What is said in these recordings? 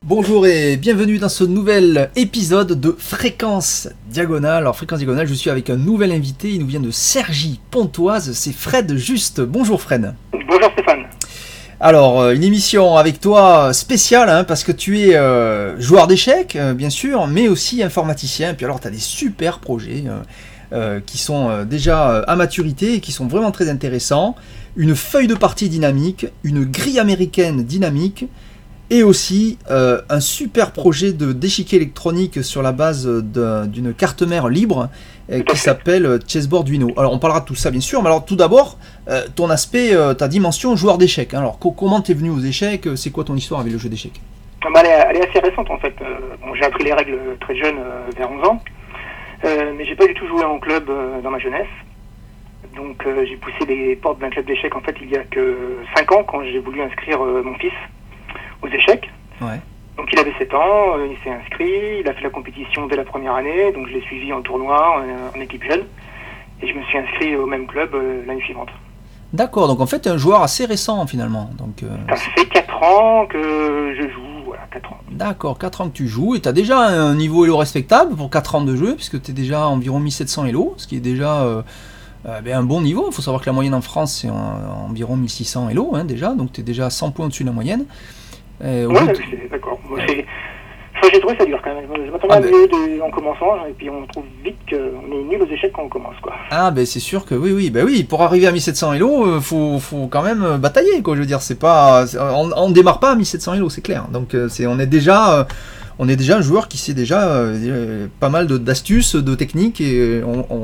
Bonjour et bienvenue dans ce nouvel épisode de Fréquence Diagonale. Alors Fréquence Diagonale, je suis avec un nouvel invité, il nous vient de Cergy-Pontoise, c'est Fred Juste. Bonjour Fred. Bonjour Stéphane. Alors une émission avec toi spéciale parce que tu es joueur d'échecs bien sûr, mais aussi informaticien. Et puis alors tu as des super projets qui sont déjà à maturité et qui sont vraiment très intéressants. Une feuille de partie dynamique, une grille américaine dynamique, et aussi un super projet d'échiquier électronique sur la base d'une carte mère libre qui s'appelle Chessboard Uno. Alors on parlera de tout ça bien sûr, mais alors tout d'abord, ton aspect, ta dimension joueur d'échecs. Alors comment t'es venu aux échecs? C'est quoi ton histoire avec le jeu d'échecs? Elle est assez récente en fait. J'ai appris les règles très jeune, vers 11 ans, mais j'ai pas du tout joué en club dans ma jeunesse. Donc j'ai poussé les portes d'un club d'échecs en fait il y a que 5 ans quand j'ai voulu inscrire mon fils aux échecs. Ouais. Donc il avait 7 ans, il s'est inscrit, il a fait la compétition dès la première année, donc je l'ai suivi en tournoi, en équipe jeune, et je me suis inscrit au même club l'année suivante. D'accord, donc en fait tu es un joueur assez récent finalement. Donc, ça fait 4 ans que je joue, voilà, 4 ans. D'accord, 4 ans que tu joues, et tu as déjà un niveau Elo respectable pour 4 ans de jeu, puisque tu es déjà à environ 1700 Elo, ce qui est déjà un bon niveau. Il faut savoir que la moyenne en France c'est environ 1600 Elo déjà, donc tu es déjà à 100 points au-dessus de la moyenne. D'accord. J'ai trouvé ça dur quand même. Je m'attendais à mieux en commençant, et puis on trouve vite qu'on est nul aux échecs quand on commence, quoi. Ah c'est sûr que oui, pour arriver à 1700 Elo, faut quand même batailler, quoi. Je veux dire, c'est pas, on démarre pas à 1700 Elo, c'est clair. Donc on est déjà un joueur qui sait déjà pas mal d'astuces, de techniques, et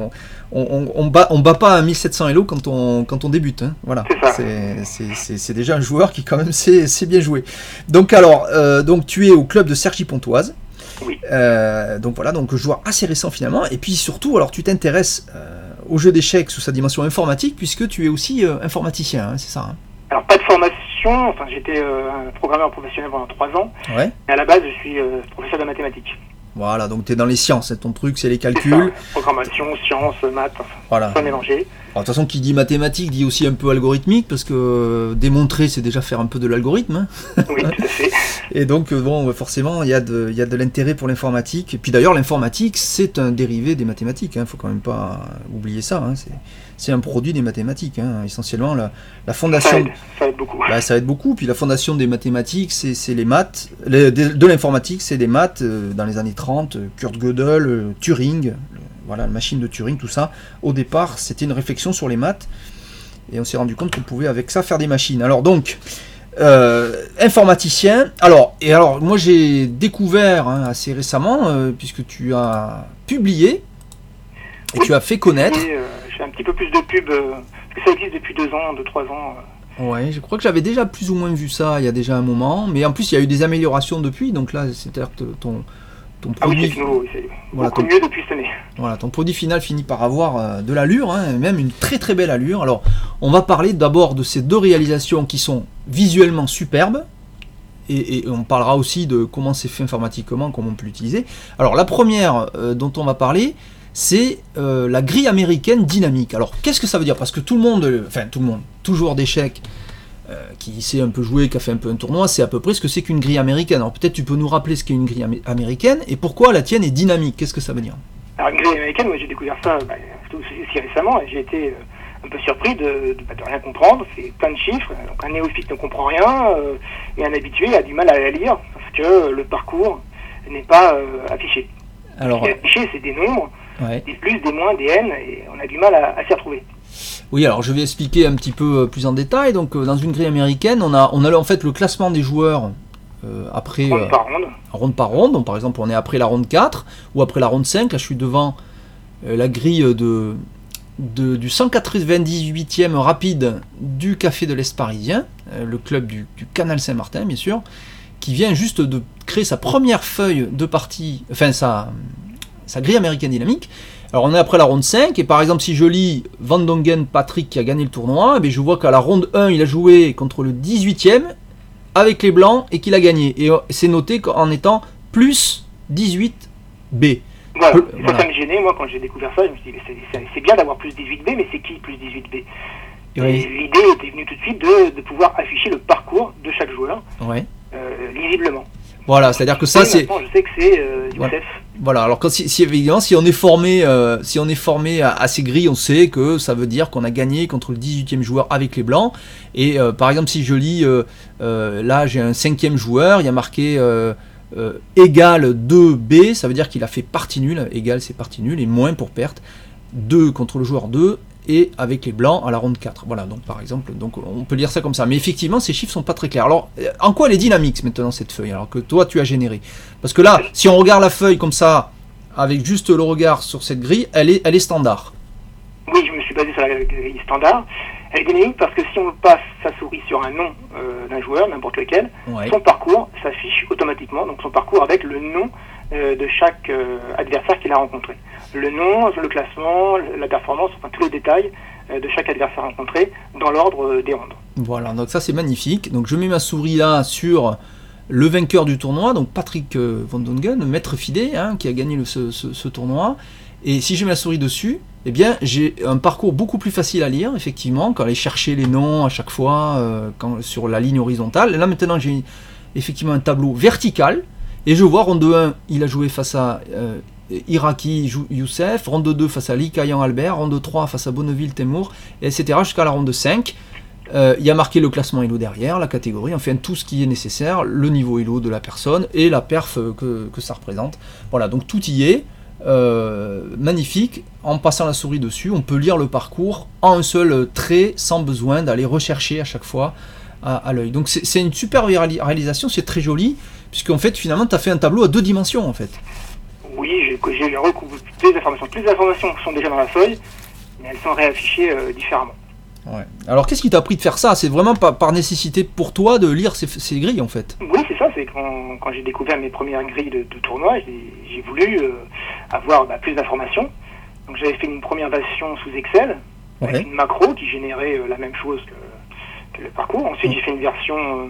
on bat pas à 1700 Elo quand on débute. Voilà. C'est déjà un joueur qui quand même sait bien jouer. Donc alors, donc tu es au club de Cergy-Pontoise. Oui. Donc voilà, donc joueur assez récent finalement. Et puis surtout, alors tu t'intéresses au jeu d'échecs sous sa dimension informatique, puisque tu es aussi informaticien, c'est ça. Alors pas de formation, enfin j'étais un programmeur professionnel pendant 3 ans. Ouais. Et à la base je suis professeur de mathématiques. Voilà, donc tu es dans les sciences, ton truc c'est les calculs. Ça, programmation, sciences, maths, voilà. Ça mélangé. De toute façon, qui dit mathématiques dit aussi un peu algorithmique, parce que démontrer c'est déjà faire un peu de l'algorithme. Oui, tout à fait. Et donc forcément il y a de l'intérêt pour l'informatique. Et puis d'ailleurs l'informatique c'est un dérivé des mathématiques, faut quand même pas oublier ça. C'est un produit des mathématiques, essentiellement la fondation. Ça aide beaucoup. Ça aide beaucoup. Puis la fondation des mathématiques, c'est les maths. De l'informatique, c'est les maths dans les années 30. Kurt Gödel, Turing, la machine de Turing, tout ça. Au départ, c'était une réflexion sur les maths. Et on s'est rendu compte qu'on pouvait avec ça faire des machines. Alors donc, informaticien. Alors moi j'ai découvert assez récemment, puisque tu as publié et tu as fait connaître. Je fais un petit peu plus de pub, parce que ça existe depuis 2-3 ans. Ouais, je crois que j'avais déjà plus ou moins vu ça il y a déjà un moment, mais en plus il y a eu des améliorations depuis, donc là c'est-à-dire que ton produit, c'est nouveau, c'est beaucoup mieux depuis cette année. Voilà, ton produit final finit par avoir de l'allure, même une très très belle allure. Alors on va parler d'abord de ces deux réalisations qui sont visuellement superbes, et on parlera aussi de comment c'est fait informatiquement, comment on peut l'utiliser. Alors la première dont on va parler, c'est la grille américaine dynamique. Alors qu'est-ce que ça veut dire? Parce que tout le monde, tout joueur d'échecs qui sait un peu jouer, qui a fait un peu un tournoi, c'est à peu près ce que c'est qu'une grille américaine. Alors peut-être tu peux nous rappeler ce qu'est une grille américaine et pourquoi la tienne est dynamique. Qu'est-ce que ça veut dire? Alors une grille américaine, moi j'ai découvert ça aussi récemment, et j'ai été un peu surpris de rien comprendre. C'est plein de chiffres, donc un néophyte ne comprend rien, et un habitué a du mal à la lire parce que le parcours n'est pas affiché. Alors, ce qui est affiché, c'est des nombres, ouais. Des plus, des moins, des n, et on a du mal à s'y retrouver. Oui, alors je vais expliquer un petit peu plus en détail. Donc dans une grille américaine, on a en fait le classement des joueurs après ronde par ronde. Donc par exemple, on est après la ronde 4 ou après la ronde 5. Là, je suis devant la grille du 198e rapide du Café de l'Est parisien, le club du Canal Saint-Martin, bien sûr, qui vient juste de créer sa première feuille de partie, enfin sa grille américaine dynamique. Alors on est après la ronde 5, et par exemple si je lis Van Dongen Patrick qui a gagné le tournoi, je vois qu'à la ronde 1 il a joué contre le 18e avec les blancs et qu'il a gagné. Et c'est noté en étant plus 18B. Voilà, ça me gênait, moi quand j'ai découvert ça, je me suis dit c'est bien d'avoir plus 18B, mais c'est qui plus 18B? Et l'idée était venue tout de suite de pouvoir afficher le parcours de chaque joueur lisiblement. Voilà, c'est-à-dire que ça, oui, c'est... Je sais que c'est Youssef. Voilà, alors évidemment, si on est formé, à ces grilles, on sait que ça veut dire qu'on a gagné contre le 18e joueur avec les blancs. Et par exemple, si je lis, là j'ai un 5e joueur, il y a marqué égal 2B, ça veut dire qu'il a fait partie nulle, égal c'est partie nulle, et moins pour perte, 2 contre le joueur 2, et avec les blancs à la ronde 4. Voilà, donc par exemple, donc on peut lire ça comme ça. Mais effectivement, ces chiffres sont pas très clairs. Alors, en quoi elle est dynamique maintenant cette feuille, alors que toi tu as généré? Parce que là, si on regarde la feuille comme ça, avec juste le regard sur cette grille, elle est standard. Oui, je me suis basé sur la grille standard. Elle est dynamique parce que si on passe sa souris sur un nom d'un joueur, n'importe lequel, son parcours s'affiche automatiquement, donc son parcours avec le nom de chaque adversaire qu'il a rencontré. Le nom, le classement, la performance, enfin tous les détails de chaque adversaire rencontré dans l'ordre des rondes. Voilà, donc ça c'est magnifique. Donc je mets ma souris là sur le vainqueur du tournoi, donc Patrick Van Dongen, maître FIDE, qui a gagné ce tournoi. Et si je mets la souris dessus, eh bien j'ai un parcours beaucoup plus facile à lire, effectivement, quand aller chercher les noms à chaque fois sur la ligne horizontale. Et là maintenant j'ai effectivement un tableau vertical, et je vois ronde 1, il a joué face à Iraki Youssef, ronde 2 face à Li Kayan Albert, ronde 3 face à Bonneville Temour, etc. jusqu'à la ronde 5. Il y a marqué le classement Elo derrière, la catégorie, enfin tout ce qui est nécessaire, le niveau Elo de la personne et la perf que ça représente. Voilà, donc tout y est. Magnifique. En passant la souris dessus, on peut lire le parcours en un seul trait sans besoin d'aller rechercher à chaque fois à l'œil. Donc c'est une super réalisation, c'est très joli, puisqu'en fait finalement tu as fait un tableau à 2 dimensions en fait. Oui, j'ai recouvert toutes les informations. Toutes les informations sont déjà dans la feuille, mais elles sont réaffichées différemment. Ouais. Alors qu'est-ce qui t'a pris de faire ça? C'est vraiment par nécessité pour toi de lire ces grilles en fait? Oui, c'est ça, c'est quand j'ai découvert mes premières grilles de tournoi, j'ai voulu avoir plus d'informations. Donc j'avais fait une première version sous Excel, avec une macro qui générait la même chose que le parcours. Ensuite j'ai fait une version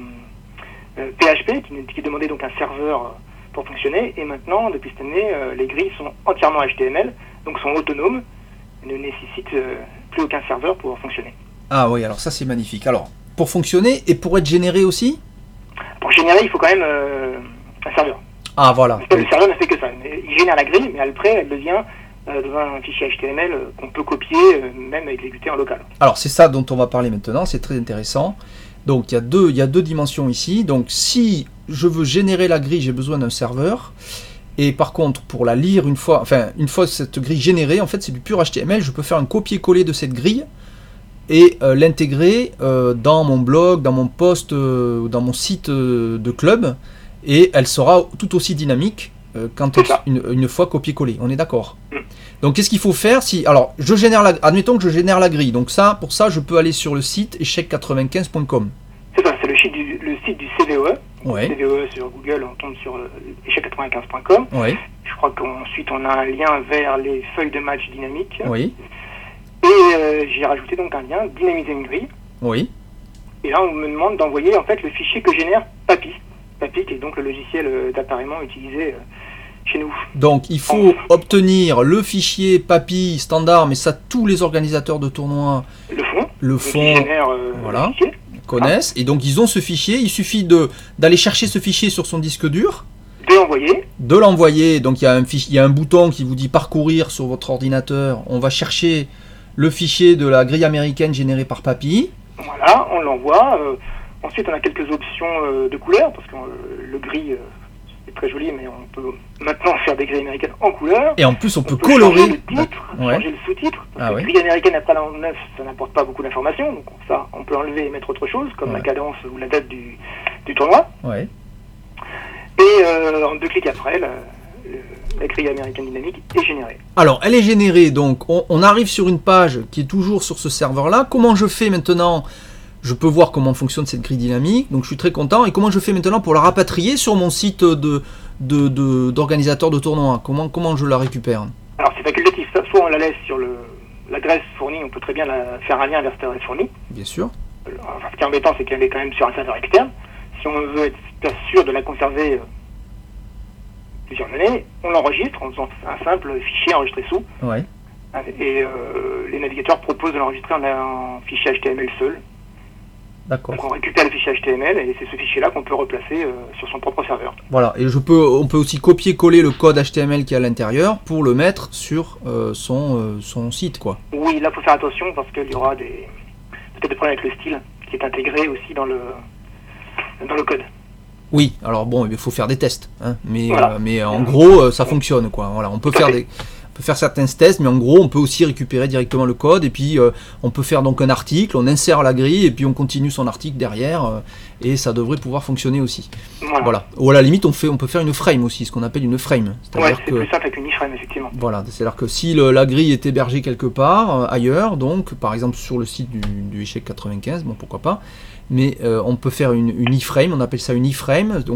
PHP qui demandait donc un serveur pour fonctionner. Et maintenant, depuis cette année, les grilles sont entièrement HTML, donc sont autonomes, et ne nécessitent plus aucun serveur pour fonctionner. Ah oui, alors ça c'est magnifique. Alors, pour fonctionner et pour être généré aussi? Pour générer, il faut quand même un serveur. Ah voilà. Le serveur ne fait que ça. Il génère la grille, mais après, elle devient dans un fichier HTML qu'on peut copier, même exécuter en local. Alors c'est ça dont on va parler maintenant, c'est très intéressant. Donc il y a deux dimensions ici. Donc si je veux générer la grille, j'ai besoin d'un serveur. Et par contre, pour la lire une fois cette grille générée, en fait c'est du pur HTML, je peux faire un copier-coller de cette grille et l'intégrer dans mon blog, dans mon post, dans mon site de club, et elle sera tout aussi dynamique une fois copier-coller. On est d'accord? Donc qu'est-ce qu'il faut faire alors admettons que je génère la grille. Donc pour ça je peux aller sur le site échec95.com. C'est ça, c'est le site du CVE. Ouais. CVE sur Google, on tombe sur échec95.com. Ouais. Je crois qu'ensuite on a un lien vers les feuilles de match dynamiques. Oui. Et j'ai rajouté donc un lien, dynamiser une grille. Oui. Et là on me demande d'envoyer en fait le fichier que génère Papy. Papy qui est donc le logiciel d'appareillement utilisé chez nous. Donc il faut obtenir le fichier Papy standard, mais ça tous les organisateurs de tournois le font, voilà, connaissent, et donc ils ont ce fichier. Il suffit d'aller chercher ce fichier sur son disque dur, de l'envoyer. Donc il y a un bouton qui vous dit parcourir sur votre ordinateur. On va chercher le fichier de la grille américaine générée par Papy. Voilà, on l'envoie. Ensuite on a quelques options de couleurs, parce que le gris c'est très joli, mais on peut maintenant faire des grilles américaines en couleur. Et en plus on peut colorer changer le titre, changer le sous-titre. La grille américaine après la ronde 9, ça n'apporte pas beaucoup d'informations, donc ça on peut enlever et mettre autre chose, comme la cadence ou la date du tournoi. Ouais. Et en 2 clics après, la grille américaine dynamique est générée. Alors elle est générée, donc on arrive sur une page qui est toujours sur ce serveur-là. Comment je fais maintenant? Je peux voir comment fonctionne cette grille dynamique, donc je suis très content. Et comment je fais maintenant pour la rapatrier sur mon site d'organisateur de tournoi? Comment je la récupère? Alors c'est facultatif, soit on la laisse sur l'adresse fournie, on peut très bien faire un lien vers cette adresse fournie. Bien sûr. Enfin, ce qui est embêtant, c'est qu'elle est quand même sur un serveur externe. Si on veut être sûr de la conserver plusieurs années, on l'enregistre en faisant un simple fichier enregistré sous. Ouais. Et les navigateurs proposent de l'enregistrer en fichier HTML seul. D'accord. Donc on récupère le fichier HTML et c'est ce fichier-là qu'on peut replacer sur son propre serveur. Voilà, et on peut aussi copier-coller le code HTML qui est à l'intérieur pour le mettre sur son site, quoi. Oui, là il faut faire attention parce qu'il y aura peut-être des problèmes avec le style qui est intégré aussi dans le code. Oui, alors bon, il faut faire des tests, hein, mais, voilà. Mais en gros, ça fonctionne, quoi. Voilà, on peut faire certains tests, mais en gros, on peut aussi récupérer directement le code, et puis on peut faire donc un article, on insère la grille, et puis on continue son article derrière, et ça devrait pouvoir fonctionner aussi. Voilà. Ou à la limite, on peut faire une frame aussi, ce qu'on appelle une frame. Ouais, c'est plus simple avec une iframe, effectivement. Voilà, c'est-à-dire que si la grille est hébergée quelque part, ailleurs, donc par exemple sur le site du échec 95, bon pourquoi pas, mais on peut faire une iframe, on appelle ça une iframe, donc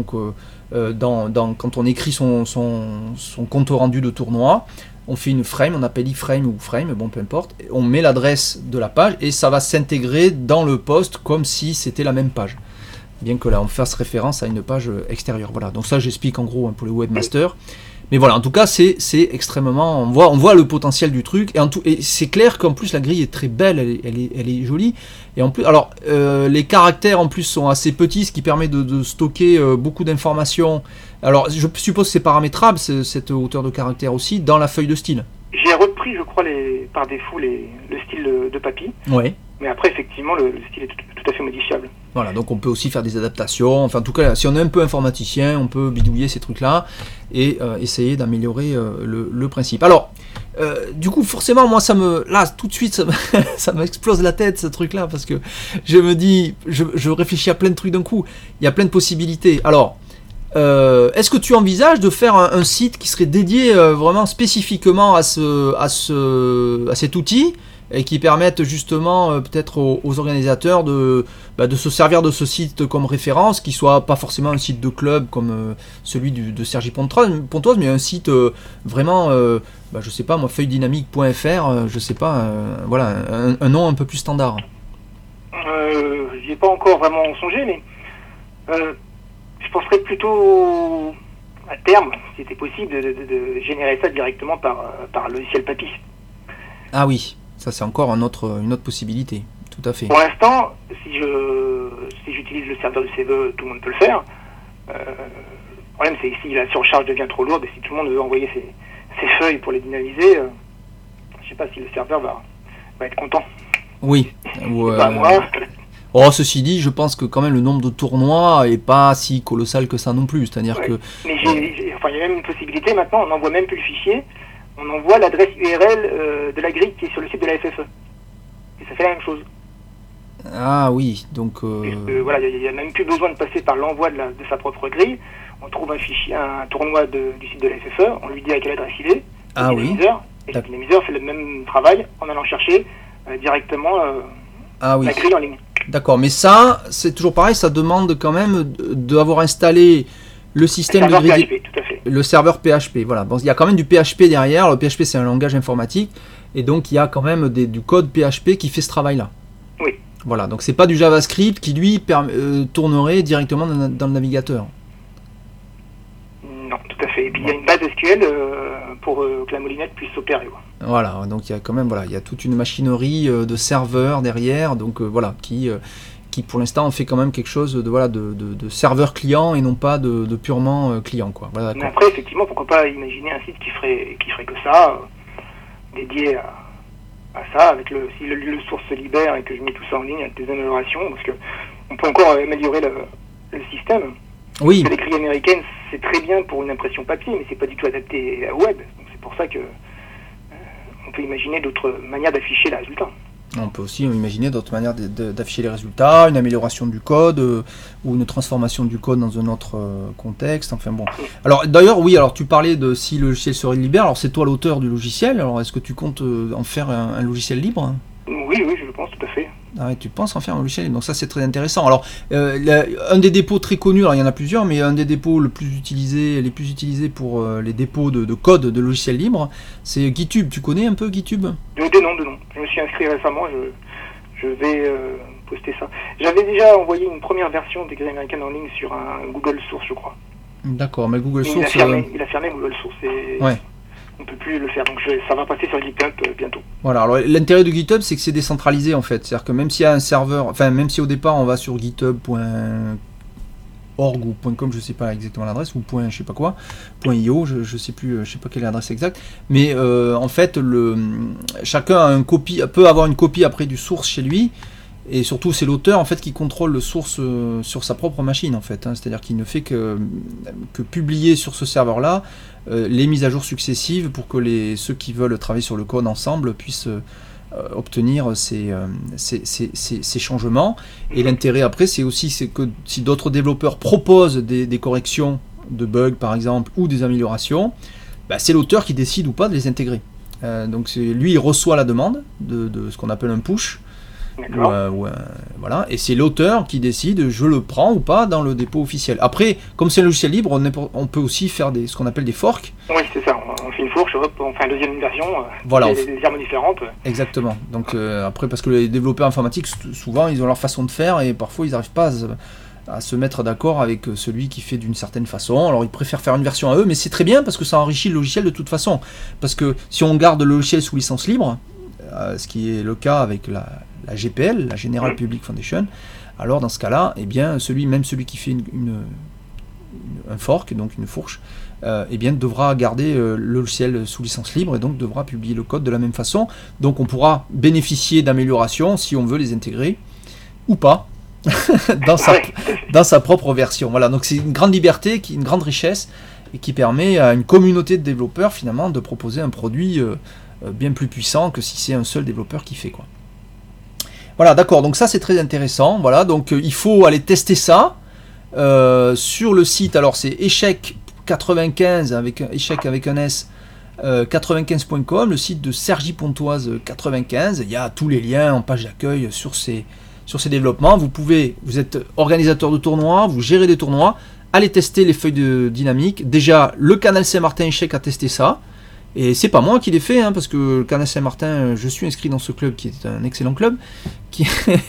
quand on écrit son compte rendu de tournoi, on fait une frame, on appelle iframe ou frame, bon peu importe, on met l'adresse de la page et ça va s'intégrer dans le post comme si c'était la même page. Bien que là on fasse référence à une page extérieure. Voilà, donc ça j'explique en gros pour les webmasters. Mais voilà, en tout cas c'est extrêmement, on voit le potentiel du truc et c'est clair qu'en plus la grille est très belle, elle est jolie. Et en plus, alors les caractères en plus sont assez petits, ce qui permet de stocker beaucoup d'informations. Alors je suppose que c'est paramétrable cette hauteur de caractère aussi dans la feuille de style. J'ai repris, je crois, par défaut le style de Papy. Ouais. Mais après, effectivement, le style est tout à fait modifiable. Voilà, donc on peut aussi faire des adaptations. Enfin, en tout cas, si on est un peu informaticien, on peut bidouiller ces trucs-là et essayer d'améliorer le principe. Alors, du coup, forcément, moi, là, tout de suite, ça m'explose la tête, ce truc-là, parce que je me dis, je réfléchis à plein de trucs d'un coup. Il y a plein de possibilités. Alors, est-ce que tu envisages de faire un site qui serait dédié vraiment spécifiquement à cet outil et qui permette justement peut-être aux organisateurs de se servir de ce site comme référence, qui soit pas forcément un site de club comme celui de Sergi Pontoise, mais un site vraiment, je sais pas moi, feuilledynamique.fr, je sais pas, voilà, un nom un peu plus standard. J'y ai pas encore vraiment songé, mais je penserais plutôt à terme, si c'était possible, de générer ça directement par logiciel Papy. Ah oui. Ça, c'est encore une autre possibilité, tout à fait. Pour l'instant, si j'utilise le serveur de CVE, tout le monde peut le faire. Le problème, c'est que si la surcharge devient trop lourde et si tout le monde veut envoyer ses feuilles pour les dynamiser, je ne sais pas si le serveur va être content. Oui. Ceci dit, je pense que quand même le nombre de tournois est pas si colossal que ça non plus. C'est-à-dire que. Mais il y a même une possibilité maintenant, on n'envoie même plus le fichier. On envoie l'adresse URL de la grille qui est sur le site de la FFE. Et ça fait la même chose. Ah oui, donc... Voilà, il n'y a même plus besoin de passer par l'envoi de sa propre grille. On trouve un tournoi du site de la FFE, on lui dit à quelle adresse il est, ah oui. Et le dynamiseur fait le même travail en allant chercher directement la grille en ligne. D'accord, mais ça, c'est toujours pareil, ça demande quand même d'avoir installé le système de grille... PHP, tout à fait. Le serveur PHP, voilà. Bon, il y a quand même du PHP derrière. Le PHP, c'est un langage informatique, et donc il y a quand même du code PHP qui fait ce travail-là. Oui. Voilà, donc c'est pas du JavaScript qui lui tournerait directement dans le navigateur. Non, tout à fait. Et puis il y a une base SQL pour que la moulinette puisse s'opérer. Voilà, donc il y a quand même il y a toute une machinerie de serveurs derrière, donc qui pour l'instant fait quand même quelque chose de serveur client et non pas de purement client, quoi. Voilà, mais après, effectivement, pourquoi pas imaginer un site qui ferait que ça, dédié à ça, avec si le source se libère et que je mets tout ça en ligne avec des améliorations, parce que on peut encore améliorer le système. Oui. Les grilles américaines, c'est très bien pour une impression papier, mais c'est pas du tout adapté au web. Donc c'est pour ça que on peut imaginer d'autres manières d'afficher les résultats. On peut aussi imaginer d'autres manières d'afficher les résultats, une amélioration du code ou une transformation du code dans un autre contexte. Enfin bon. Alors d'ailleurs, oui, alors tu parlais de si le logiciel serait libre. Alors c'est toi l'auteur du logiciel. Alors est-ce que tu comptes en faire un logiciel libre ? Oui, je le pense tout à fait. Ah ouais, tu penses en faire un logiciel libre. Donc ça c'est très intéressant. Alors un des dépôts très connus, alors il y en a plusieurs, mais un des dépôts les plus utilisés pour les dépôts de code de logiciels libres, c'est GitHub. Tu connais un peu GitHub ? De nom. Je me suis inscrit récemment, je vais poster ça. J'avais déjà envoyé une première version des grilles américaines en ligne sur un Google Source, je crois. D'accord, mais Google Source... Il a fermé Google Source. Ouais. on peut plus le faire. Donc ça va passer sur GitHub bientôt. Voilà, alors l'intérêt de GitHub, c'est que c'est décentralisé en fait. C'est-à-dire que même s'il y a un serveur, enfin même si au départ on va sur github.org ou .com, je sais pas exactement l'adresse, ou je sais pas quoi, .io, je sais plus, je sais pas quelle est l'adresse exacte, mais en fait chacun a peut avoir une copie après du source chez lui. Et surtout, c'est l'auteur en fait qui contrôle le source sur sa propre machine en fait. C'est-à-dire qu'il ne fait que publier sur ce serveur-là les mises à jour successives pour que ceux qui veulent travailler sur le code ensemble puissent obtenir ces changements. Et l'intérêt après, c'est que si d'autres développeurs proposent des corrections de bugs par exemple ou des améliorations, c'est l'auteur qui décide ou pas de les intégrer. Donc lui, il reçoit la demande de ce qu'on appelle un push. Voilà, et c'est l'auteur qui décide, je le prends ou pas dans le dépôt officiel. Après, comme c'est un logiciel libre, on peut aussi faire ce qu'on appelle des forks. Oui, c'est ça, on fait une fourche, on fait une deuxième version, voilà, des armes différentes. Exactement, donc après, parce que les développeurs informatiques, souvent, ils ont leur façon de faire, et parfois, ils n'arrivent pas à se mettre d'accord avec celui qui fait d'une certaine façon. Alors, ils préfèrent faire une version à eux, mais c'est très bien, parce que ça enrichit le logiciel de toute façon. Parce que si on garde le logiciel sous licence libre, ce qui est le cas avec la GPL, la General Public Foundation, alors dans ce cas-là, eh bien, celui qui fait un fork, donc une fourche, eh bien, devra garder le logiciel sous licence libre et donc devra publier le code de la même façon. Donc on pourra bénéficier d'améliorations si on veut les intégrer ou pas dans sa propre version. Voilà, donc c'est une grande liberté, une grande richesse et qui permet à une communauté de développeurs finalement de proposer un produit bien plus puissant que si c'est un seul développeur qui fait quoi. Voilà, d'accord, donc ça c'est très intéressant. Voilà, donc il faut aller tester ça sur le site. Alors c'est échec 95 avec un S 95.com, le site de Sergi Pontoise 95. Il y a tous les liens en page d'accueil sur ces développements. Vous êtes organisateur de tournois, vous gérez des tournois, allez tester les feuilles de dynamique. Déjà, le canal Saint-Martin Échec a testé ça. Et c'est pas moi qui l'ai fait, parce que le Canal Saint-Martin, je suis inscrit dans ce club qui est un excellent club, qui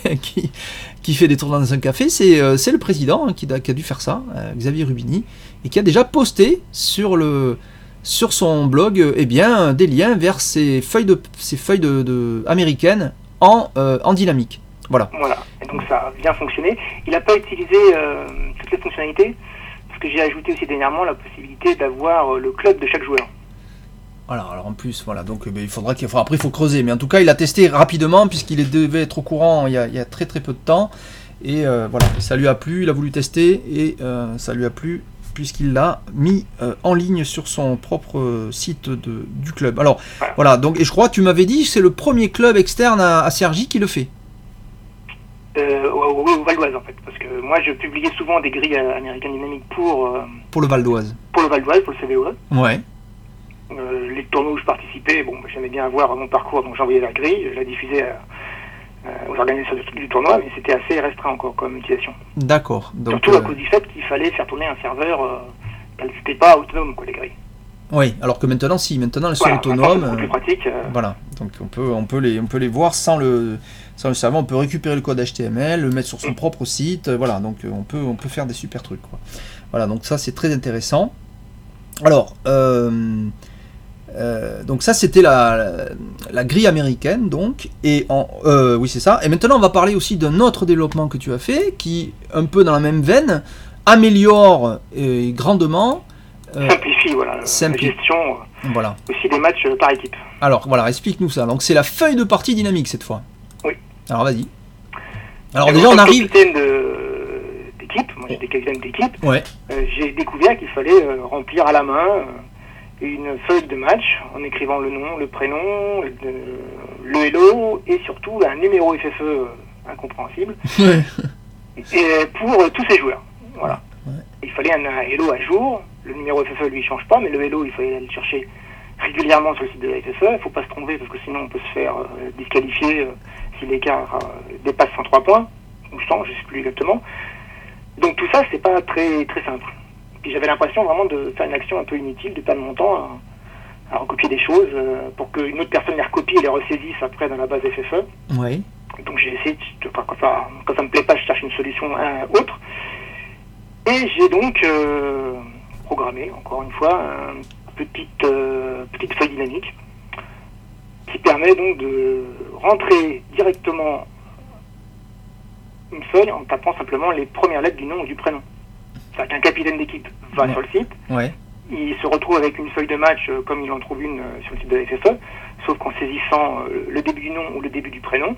fait des tournois dans un café. C'est le président qui a dû faire ça, Xavier Rubini, et qui a déjà posté sur son blog des liens vers ces feuilles de américaines en dynamique. Voilà. Et donc ça a bien fonctionné. Il n'a pas utilisé toutes les fonctionnalités, parce que j'ai ajouté aussi dernièrement la possibilité d'avoir le club de chaque joueur. Voilà, alors en plus, voilà, donc après il faut creuser, mais en tout cas il a testé rapidement puisqu'il devait être au courant il y a très très peu de temps, et voilà, ça lui a plu, il a voulu tester, et ça lui a plu puisqu'il l'a mis en ligne sur son propre site du club. Alors voilà, donc, et je crois que tu m'avais dit que c'est le premier club externe à Cergy qui le fait. Au Val d'Oise en fait, parce que moi je publiais souvent des grilles American Dynamic pour le Val d'Oise. Pour le Val d'Oise, pour le CVOE. Ouais. Les tournois où je participais, j'aimais bien avoir mon parcours, donc j'envoyais la grille, je la diffusais aux organisateurs du tournoi, mais c'était assez restreint encore comme utilisation. D'accord. Donc, surtout à cause du fait qu'il fallait faire tourner un serveur, c'était pas autonome les grilles. Oui, alors que maintenant elles sont autonomes. C'est plus pratique. Voilà, donc on peut les voir sans le serveur, on peut récupérer le code HTML, le mettre sur son propre site, voilà, donc on peut faire des super trucs quoi. Voilà, donc ça c'est très intéressant. Alors, donc ça c'était la grille américaine, donc, et oui c'est ça. Et maintenant on va parler aussi d'un autre développement que tu as fait, qui un peu dans la même veine améliore grandement. Simplifie, voilà, la gestion aussi des matchs par équipe. Alors voilà, explique-nous ça. Donc c'est la feuille de partie dynamique cette fois. Oui. Alors vas-y. Alors déjà on arrive. D'équipe, moi j'étais capitaine d'équipe. Ouais. J'ai découvert qu'il fallait remplir à la main une feuille de match en écrivant le nom, le prénom, le hello et surtout un numéro FFE incompréhensible. Et pour tous ces joueurs. Voilà. Ouais. Il fallait un hello à jour. Le numéro FFE lui change pas, mais le hello il fallait aller le chercher régulièrement sur le site de la FFE. Il faut pas se tromper parce que sinon on peut se faire disqualifier si l'écart dépasse 103 points ou 100, je sais plus exactement. Donc tout ça c'est pas très très simple. Puis j'avais l'impression vraiment de faire une action un peu inutile, de perdre mon temps à recopier des choses pour qu'une autre personne les recopie et les ressaisisse après dans la base FFE. Oui. Donc j'ai essayé, quand ça me plaît pas, je cherche une solution autre. Et j'ai donc programmé, encore une fois, un petite feuille dynamique qui permet donc de rentrer directement une feuille en tapant simplement les premières lettres du nom ou du prénom. C'est-à-dire qu'un capitaine d'équipe va sur le site, il se retrouve avec une feuille de match comme il en trouve une sur le site de la FFE, sauf qu'en saisissant le début du nom ou le début du prénom,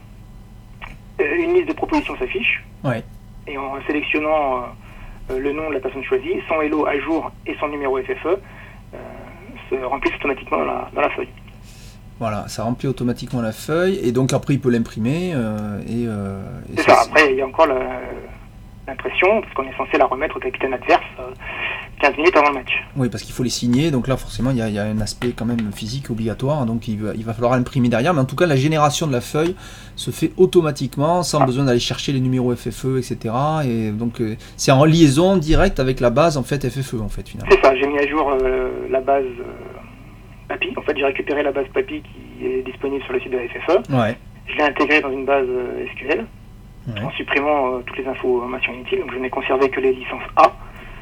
une liste de propositions s'affiche, et en sélectionnant le nom de la personne choisie, son Hello à jour et son numéro FFE se remplissent automatiquement dans la feuille. Voilà, ça remplit automatiquement la feuille, et donc après il peut l'imprimer. C'est ça, après il y a encore l'impression, parce qu'on est censé la remettre au capitaine adverse 15 minutes avant le match. Oui, parce qu'il faut les signer, donc là forcément il y a un aspect quand même physique obligatoire, donc il va falloir l'imprimer derrière, mais en tout cas la génération de la feuille se fait automatiquement, sans besoin d'aller chercher les numéros FFE, etc. Et donc c'est en liaison directe avec la base en fait FFE en fait finalement. C'est ça, j'ai mis à jour la base PAPI, en fait j'ai récupéré la base PAPI qui est disponible sur le site de la FFE, je l'ai intégrée dans une base SQL, en supprimant toutes les informations inutiles, donc je n'ai conservé que les licences A,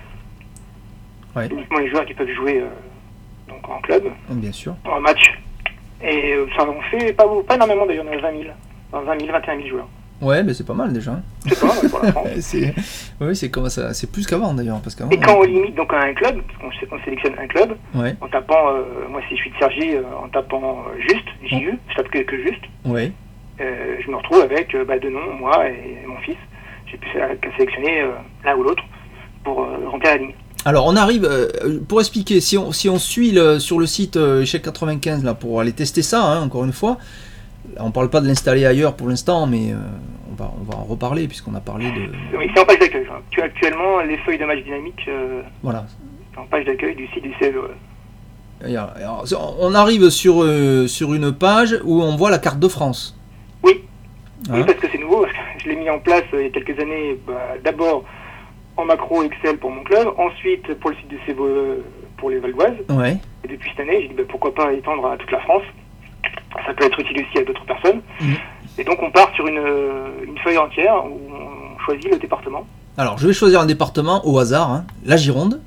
uniquement les joueurs qui peuvent jouer donc en club, bien sûr, en match, et ça en fait pas énormément d'ailleurs, on a 20 000, 21 000 joueurs. Ouais, mais c'est pas mal déjà. C'est pas mal pour la France. c'est comme ça, c'est plus qu'avant d'ailleurs, parce qu'avant. Et quand on limite donc à un club, parce qu'on sélectionne un club, en tapant, moi si je suis de Cergy, en tapant juste, JU, je tape que juste. Je me retrouve avec deux noms, moi et mon fils. J'ai plus qu'à sélectionner l'un ou l'autre pour remplir la ligne. Alors on arrive, pour expliquer, si on suit sur le site Échec 95 là, pour aller tester ça, encore une fois, on parle pas de l'installer ailleurs pour l'instant, mais on va en reparler puisqu'on a parlé de... Oui, c'est en page d'accueil. Tu as actuellement les feuilles de match dynamique en page d'accueil du site du CEE. Alors, on arrive sur une page où on voit la carte de France. Oui, parce que c'est nouveau, parce que je l'ai mis en place il y a quelques années, d'abord en macro Excel pour mon club, ensuite pour le site de CEE pour les Valdoises, et depuis cette année, j'ai dit pourquoi pas étendre à toute la France, ça peut être utile aussi à d'autres personnes, et donc on part sur une feuille entière où on choisit le département. Alors je vais choisir un département au hasard, la Gironde.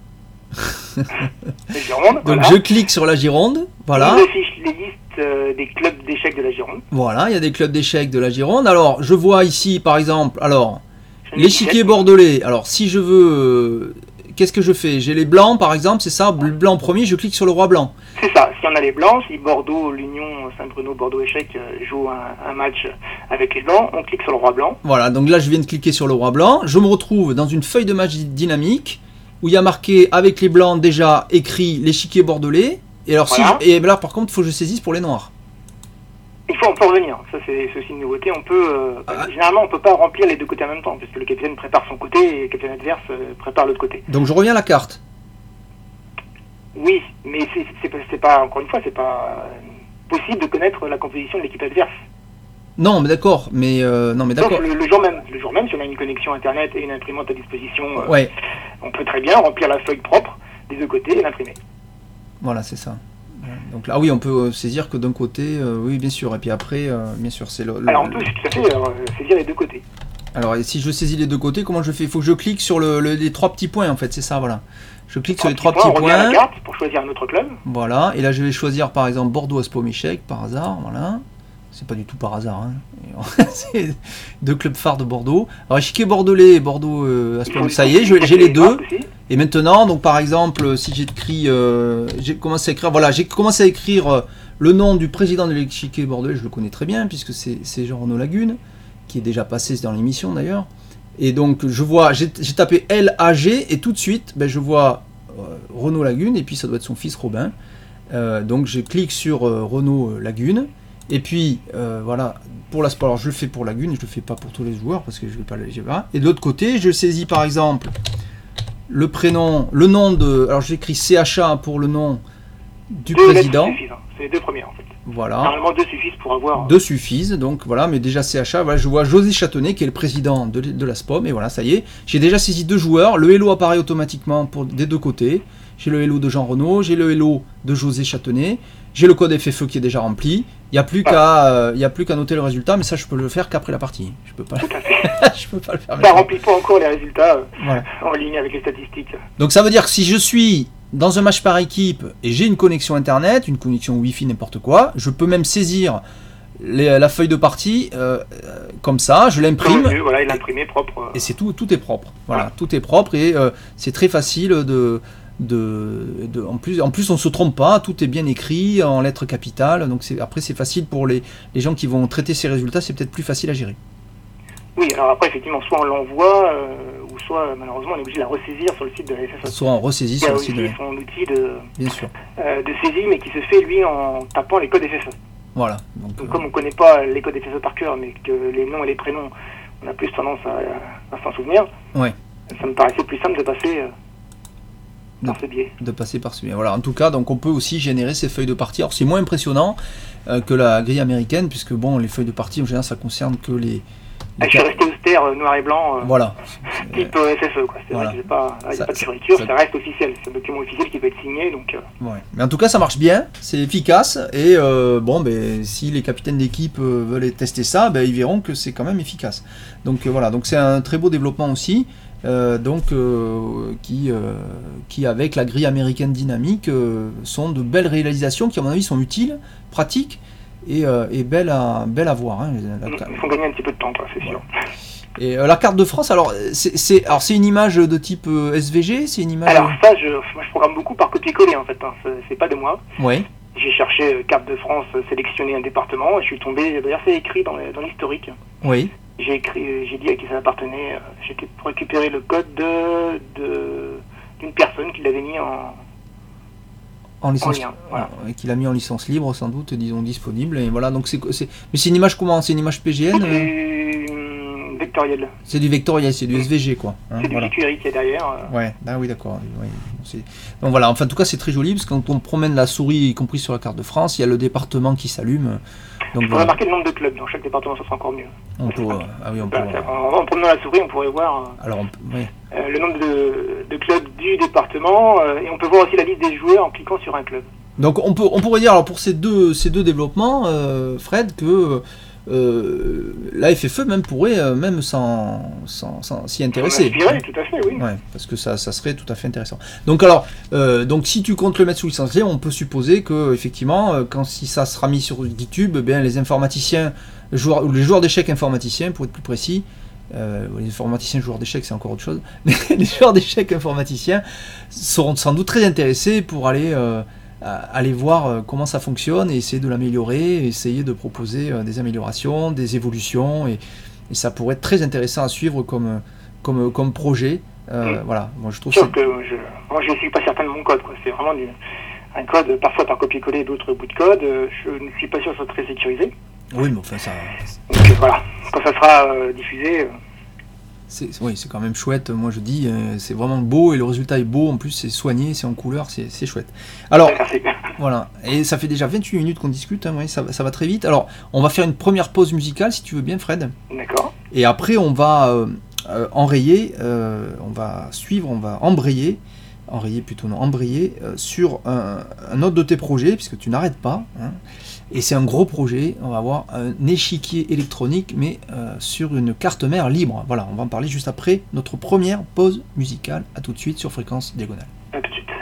La Gironde, donc je clique sur la Gironde, voilà. On affiche les listes des clubs d'échecs de la Gironde. Voilà, il y a des clubs d'échecs de la Gironde. Alors, je vois ici, par exemple, l'échiquier bordelais. Alors, si je veux, qu'est-ce que je fais? J'ai les blancs, par exemple, c'est ça, le blanc premier, je clique sur le roi blanc. C'est ça, si on a les blancs, si Bordeaux, l'Union Saint-Bruno, Bordeaux Échecs joue un match avec les blancs, on clique sur le roi blanc. Voilà, donc là, je viens de cliquer sur le roi blanc. Je me retrouve dans une feuille de match dynamique où il y a marqué avec les blancs déjà écrit l'échiquier bordelais. Et alors et là par contre il faut que je saisisse pour les noirs. On peut revenir, ça c'est aussi une nouveauté, généralement on peut pas remplir les deux côtés en même temps, puisque le capitaine prépare son côté et le capitaine adverse prépare l'autre côté. Donc je reviens à la carte. Oui, mais c'est pas, encore une fois, c'est pas possible de connaître la composition de l'équipe adverse. Non mais d'accord, d'accord. Le jour même, si on a une connexion internet et une imprimante à disposition, on peut très bien remplir la feuille propre des deux côtés et l'imprimer. Voilà, c'est ça. Donc là, oui, on peut saisir que d'un côté, oui, bien sûr. Et puis après, bien sûr, c'est Alors on peut tout à fait saisir les deux côtés. Alors, et si je saisis les deux côtés, comment je fais? Il faut que je clique sur les trois petits points, en fait, c'est ça, voilà. Je clique sur les trois petits points. On revient à la carte pour choisir un autre club. Voilà, et là, je vais choisir, par exemple, Bordeaux Aspom Échec, par hasard, voilà. C'est pas du tout par hasard, c'est deux clubs phares de Bordeaux. Alors, échiquier bordelais et Bordeaux Aspom, ça y est, j'ai les deux. Et maintenant, donc par exemple, si j'écris, j'ai commencé à écrire le nom du président de l'échiquier bordelais, je le connais très bien, puisque c'est Jean-Renaud Lagune, qui est déjà passé dans l'émission d'ailleurs. Et donc, j'ai tapé LAG, et tout de suite, je vois Renaud Lagune, et puis ça doit être son fils Robin. Donc, je clique sur Renaud Lagune. Et puis, voilà, pour l'aspect, alors je le fais pour Lagune, je le fais pas pour tous les joueurs, parce que je vais pas le voir. Et de l'autre côté, je saisis par exemple le prénom, le nom de... Alors j'écris CHA pour le nom du président. C'est les deux premiers en fait. Voilà. Normalement deux suffisent pour avoir... Deux suffisent, donc voilà, mais déjà CHA, voilà, je vois José Châtenay qui est le président de la SPOM, et voilà, ça y est. J'ai déjà saisi deux joueurs, le hello apparaît automatiquement des deux côtés. J'ai le hello de Jean Renaud, j'ai le hello de José Châtenay, j'ai le code FFE qui est déjà rempli. Il n'y a plus qu'à noter le résultat, mais ça je peux le faire qu'après la partie. Je peux pas. Tout à fait. Je peux pas le faire. Ça remplit pas encore les résultats en ligne avec les statistiques. Donc ça veut dire que si je suis dans un match par équipe, et j'ai une connexion internet, une connexion Wi-Fi, n'importe quoi, je peux même saisir la feuille de partie comme ça, je l'imprime. Voilà, il est imprimé propre. Et c'est tout est propre. Voilà, tout est propre et c'est très facile en plus on se trompe pas, tout est bien écrit en lettres capitales, donc après c'est facile pour les gens qui vont traiter ces résultats, c'est peut-être plus facile à gérer. Oui, alors après effectivement soit on l'envoie ou soit malheureusement on est obligé de la ressaisir sur le site de la FFA. Soit on ressaisit sur le site de la FFA. Il y a aussi son outil bien sûr. De saisie mais qui se fait lui en tapant les codes FFA. Voilà. Donc comme on ne connaît pas les codes FFA par cœur mais que les noms et les prénoms on a plus tendance à s'en souvenir, ouais. Ça me paraissait plus simple de passer par ce biais. De passer par ce biais. Voilà. En tout cas, donc on peut aussi générer ces feuilles de partie. Alors c'est moins impressionnant que la grille américaine, puisque bon, les feuilles de partie en général ça concerne que les je suis resté austère, noir et blanc, voilà. Type FFE. Quoi. C'est vrai qu'il n'y a pas de fioriture, ça reste officiel. C'est un document officiel qui peut être signé. Donc, ouais. Mais en tout cas, ça marche bien, c'est efficace. Et si les capitaines d'équipe veulent tester ça, ils verront que c'est quand même efficace. Donc voilà, donc c'est un très beau développement aussi. Qui avec la grille américaine dynamique sont de belles réalisations qui à mon avis sont utiles, pratiques et belles à voir. Hein, il faut gagner un petit peu de temps, toi, c'est sûr. Et la carte de France, alors c'est une image de type SVG, c'est une image. Alors ça, moi je programme beaucoup par copier-coller en fait. Hein. C'est pas de moi. Oui. J'ai cherché carte de France, sélectionner un département, et je suis tombé. D'ailleurs, c'est écrit dans l'historique. Oui. J'ai dit à qui ça appartenait. J'étais pour récupérer le code d'une personne qui l'avait mis en licence, lien, voilà. Qu'il a mis en licence libre sans doute, disons disponible. Et voilà, donc mais c'est une image comment? C'est une image PGN vectoriel. C'est du vectoriel, c'est du SVG quoi. Hein, c'est du jQuery qui est derrière. Ouais, oui d'accord. Ouais, donc voilà, enfin en tout cas c'est très joli parce que quand on promène la souris, y compris sur la carte de France, il y a le département qui s'allume. Donc, on pourrait marquer le nombre de clubs dans chaque département, ça sera encore mieux. En promenant la souris, on pourrait voir le nombre de clubs du département et on peut voir aussi la liste des joueurs en cliquant sur un club. Donc on pourrait dire alors pour ces deux développements, Fred, que la FFE même pourrait même s'y intéresser. Tout à fait, oui. Ouais, parce que ça serait tout à fait intéressant. Donc alors, si tu comptes le mettre sous licence libre, on peut supposer que effectivement, si ça sera mis sur GitHub, les informaticiens, les joueurs d'échecs informaticiens, pour être plus précis, les informaticiens joueurs d'échecs c'est encore autre chose, mais les joueurs d'échecs informaticiens seront sans doute très intéressés pour aller voir comment ça fonctionne et essayer de l'améliorer, essayer de proposer des améliorations, des évolutions et ça pourrait être très intéressant à suivre comme projet. Voilà, moi je trouve que moi je suis pas certain de mon code, quoi. C'est vraiment un code parfois par copier-coller d'autres bouts de code. Je ne suis pas sûr que ce soit très sécurisé. Oui, mais enfin ça. Donc voilà, quand ça sera diffusé. C'est quand même chouette, moi je dis, c'est vraiment beau et le résultat est beau, en plus c'est soigné, c'est en couleur, c'est chouette. Alors, voilà, et ça fait déjà 28 minutes qu'on discute, hein, ça va très vite. Alors, on va faire une première pause musicale si tu veux bien Fred. D'accord. Et après on va embrayer sur un autre de tes projets, puisque tu n'arrêtes pas, hein. Et c'est un gros projet, on va avoir un échiquier électronique, mais sur une carte mère libre. Voilà, on va en parler juste après notre première pause musicale. À tout de suite sur Fréquence Diagonale. À tout de suite.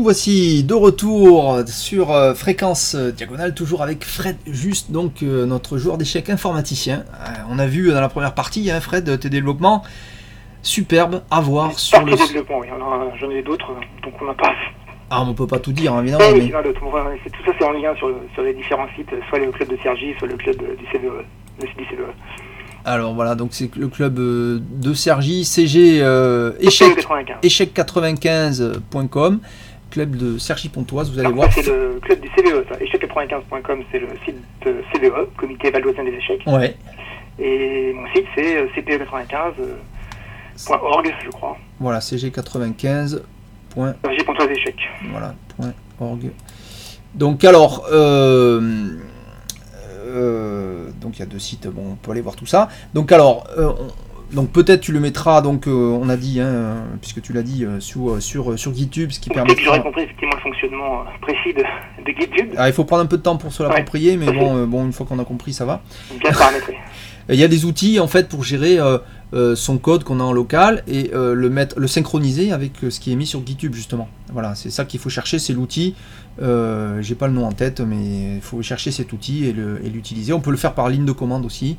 voici de retour sur Fréquence Diagonale, toujours avec Fred Juste, donc notre joueur d'échecs informaticien. On a vu dans la première partie, hein, Fred, tes développements superbes à voir sur le... développement, oui. J'en ai d'autres, donc on n'a pas... Ah, on peut pas tout dire, évidemment. Oui, mais... tout ça c'est en lien sur les différents sites, soit le club de Cergy, soit le club du CVE, le site du CVE. Alors voilà, donc c'est le club de Cergy, CG échec95.com, club de Cergy-Pontoise, vous allez voir. C'est le club du CVE, ça. Échec95.com, c'est le site de CVE, Comité Valdôtain des échecs. Ouais. Et mon site c'est cpe95.org, je crois. Voilà, cg95. Cergy-Pontoise échecs. Voilà, .org. Donc alors... donc il y a 2 sites, bon, on peut aller voir tout ça. Donc alors, donc peut-être tu le mettras, donc on a dit, hein, puisque tu l'as dit, sur GitHub, ce qui permet. Peut-être que j'aurais compris effectivement le fonctionnement précis de GitHub. Ah, il faut prendre un peu de temps pour se l'approprier, mais bon, une fois qu'on a compris, ça va. Bien paramétré. Il y a des outils en fait pour gérer son code qu'on a en local et le synchroniser avec ce qui est mis sur GitHub justement. Voilà, c'est ça qu'il faut chercher, c'est l'outil. J'ai pas le nom en tête, mais il faut chercher cet outil et l'utiliser. On peut le faire par ligne de commande aussi.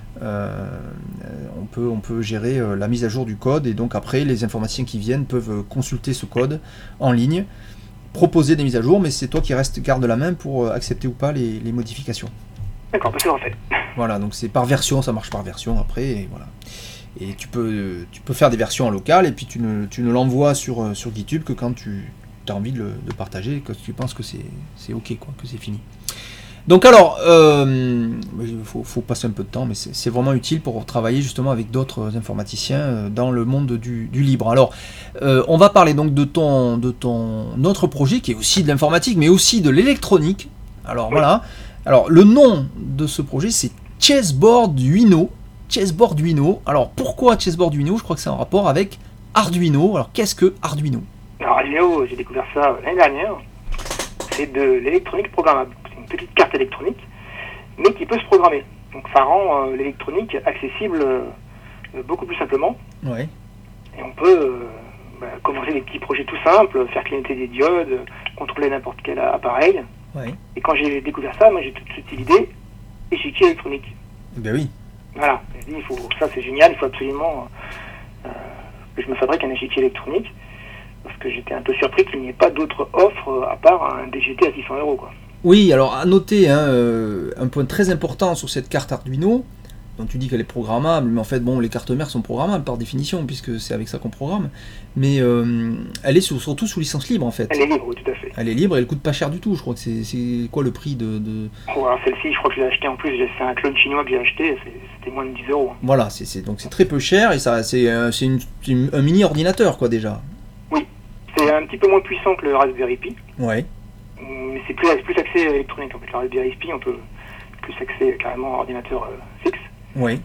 On peut gérer la mise à jour du code et donc après les informaticiens qui viennent peuvent consulter ce code en ligne, proposer des mises à jour, mais c'est toi qui garde la main pour accepter ou pas les modifications. D'accord, c'est en fait. Voilà, donc c'est par version, ça marche par version après, et voilà. Et tu peux faire des versions en local, et puis tu ne l'envoies sur GitHub que quand tu as envie de partager, que tu penses que c'est ok, quoi, que c'est fini. Donc alors, faut passer un peu de temps, mais c'est vraiment utile pour travailler justement avec d'autres informaticiens dans le monde du libre. Alors, on va parler donc de ton autre projet, qui est aussi de l'informatique, mais aussi de l'électronique. Alors oui. Voilà. Alors, le nom de ce projet, c'est Chessboarduino. Chessboarduino. Alors, pourquoi Chessboarduino ? Je crois que c'est en rapport avec Arduino. Alors, qu'est-ce que Arduino ? Alors, Arduino, j'ai découvert ça l'année dernière. C'est de l'électronique programmable. C'est une petite carte électronique, mais qui peut se programmer. Donc, ça rend l'électronique accessible beaucoup plus simplement. Ouais. Et on peut commencer des petits projets tout simples, faire clignoter des diodes, contrôler n'importe quel appareil. Ouais. Et quand j'ai découvert ça, moi j'ai tout de suite eu l'idée échiquier électronique. Ben oui. Voilà, je dis, ça c'est génial, il faut absolument que je me fabrique un échiquier électronique, parce que j'étais un peu surpris qu'il n'y ait pas d'autres offres à part un DGT à 600 €, quoi. Oui, alors à noter un point très important sur cette carte Arduino, dont tu dis qu'elle est programmable, mais en fait bon, les cartes mères sont programmables par définition, puisque c'est avec ça qu'on programme, mais elle est surtout sous licence libre en fait. Elle est libre, oui, tout à fait. Elle est libre et elle coûte pas cher du tout, je crois que c'est quoi le prix de... Oh, alors celle-ci, je crois que je l'ai acheté en plus, c'est un clone chinois que j'ai acheté, c'était moins de 10 €. Voilà, donc c'est très peu cher et ça c'est un mini ordinateur quoi déjà. Oui, c'est un petit peu moins puissant que le Raspberry Pi. Ouais. Mais c'est plus axé électronique en fait. Le Raspberry Pi, on peut plus axer carrément ordinateur fixe. Oui.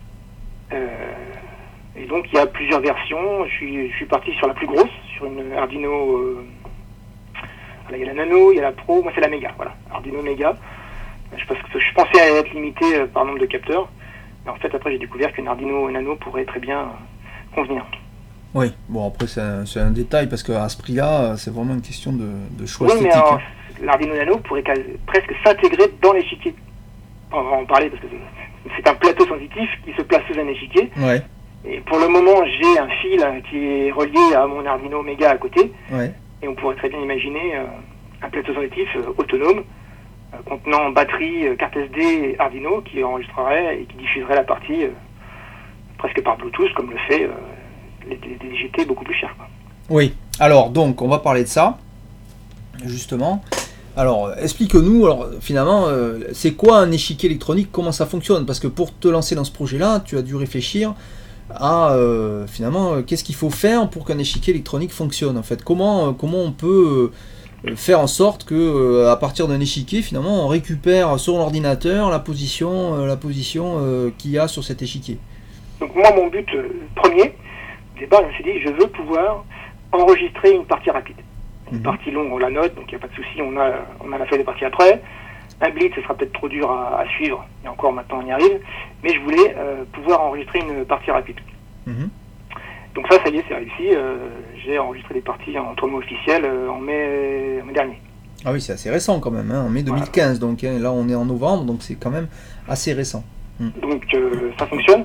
Et donc il y a plusieurs versions. Je suis parti sur la plus grosse, sur une Arduino. Il y a la Nano, il y a la Pro. Moi c'est la Mega, voilà. Arduino Mega. Je pensais être limité par nombre de capteurs, mais en fait après j'ai découvert qu'une Arduino Nano pourrait très bien convenir. Oui. Bon après c'est un détail parce qu'à ce prix-là, c'est vraiment une question de choix esthétique. Mais alors, l'Arduino Nano pourrait presque s'intégrer dans l'échiquier. On va en parler parce que c'est un plateau sensitif qui se place sous un échiquier. Ouais. Et pour le moment, j'ai un fil qui est relié à mon Arduino Mega à côté. Ouais. Et on pourrait très bien imaginer un plateau sensitif autonome contenant batterie, carte SD et Arduino qui enregistrerait et qui diffuserait la partie presque par Bluetooth comme le fait les DGT beaucoup plus chers, quoi. Oui. Alors donc on va parler de ça justement. Alors, explique-nous, alors finalement, c'est quoi un échiquier électronique, comment ça fonctionne ? Parce que pour te lancer dans ce projet-là, tu as dû réfléchir à, finalement, qu'est-ce qu'il faut faire pour qu'un échiquier électronique fonctionne, en fait ? Comment on peut faire en sorte que, à partir d'un échiquier, finalement, on récupère sur l'ordinateur la position qu'il y a sur cet échiquier ? Donc moi, mon but premier, au départ, je me suis dit, je veux pouvoir enregistrer une partie rapide. Une partie longue, on la note, donc il n'y a pas de souci, on a la feuille de partie après. Un blitz, ce sera peut-être trop dur à suivre, et encore maintenant on y arrive, mais je voulais pouvoir enregistrer une partie rapide. Donc ça y est, c'est réussi. J'ai enregistré des parties en tournoi officiel en mai dernier. Ah oui, c'est assez récent quand même, en mai 2015. Voilà. Donc là, on est en novembre, donc c'est quand même assez récent. Donc ça fonctionne.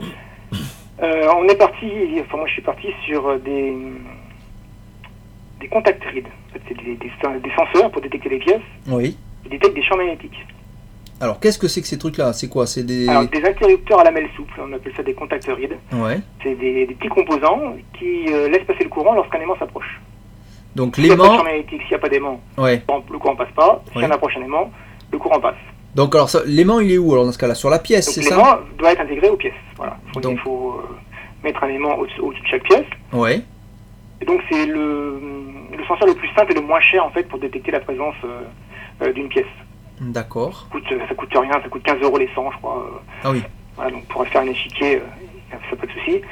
On est parti, moi je suis parti sur des contact read. En fait, c'est des senseurs pour détecter les pièces. Oui. Ils détectent des champs magnétiques. Alors, qu'est-ce que c'est que ces trucs-là? C'est quoi? C'est des interrupteurs à lamelles souples, on appelle ça des contact read. Ouais. C'est des petits composants qui laissent passer le courant lorsqu'un aimant s'approche. Donc s'il n'y a pas de champ magnétique, s'il n'y a pas d'aimant, le courant passe pas. Si on approche un aimant, le courant passe. Donc alors l'aimant il est où alors dans ce cas-là? Sur la pièce, donc, c'est ça? L'aimant doit être intégré aux pièces. Voilà. Il faut mettre un aimant au-dessus de chaque pièce. Ouais. Et donc c'est le senseur le plus simple et le moins cher en fait pour détecter la présence d'une pièce. D'accord. Ça coûte rien, ça coûte 15 € les 100 je crois. Ah oui. Voilà, donc pour faire un échiquier, ça pas de souci.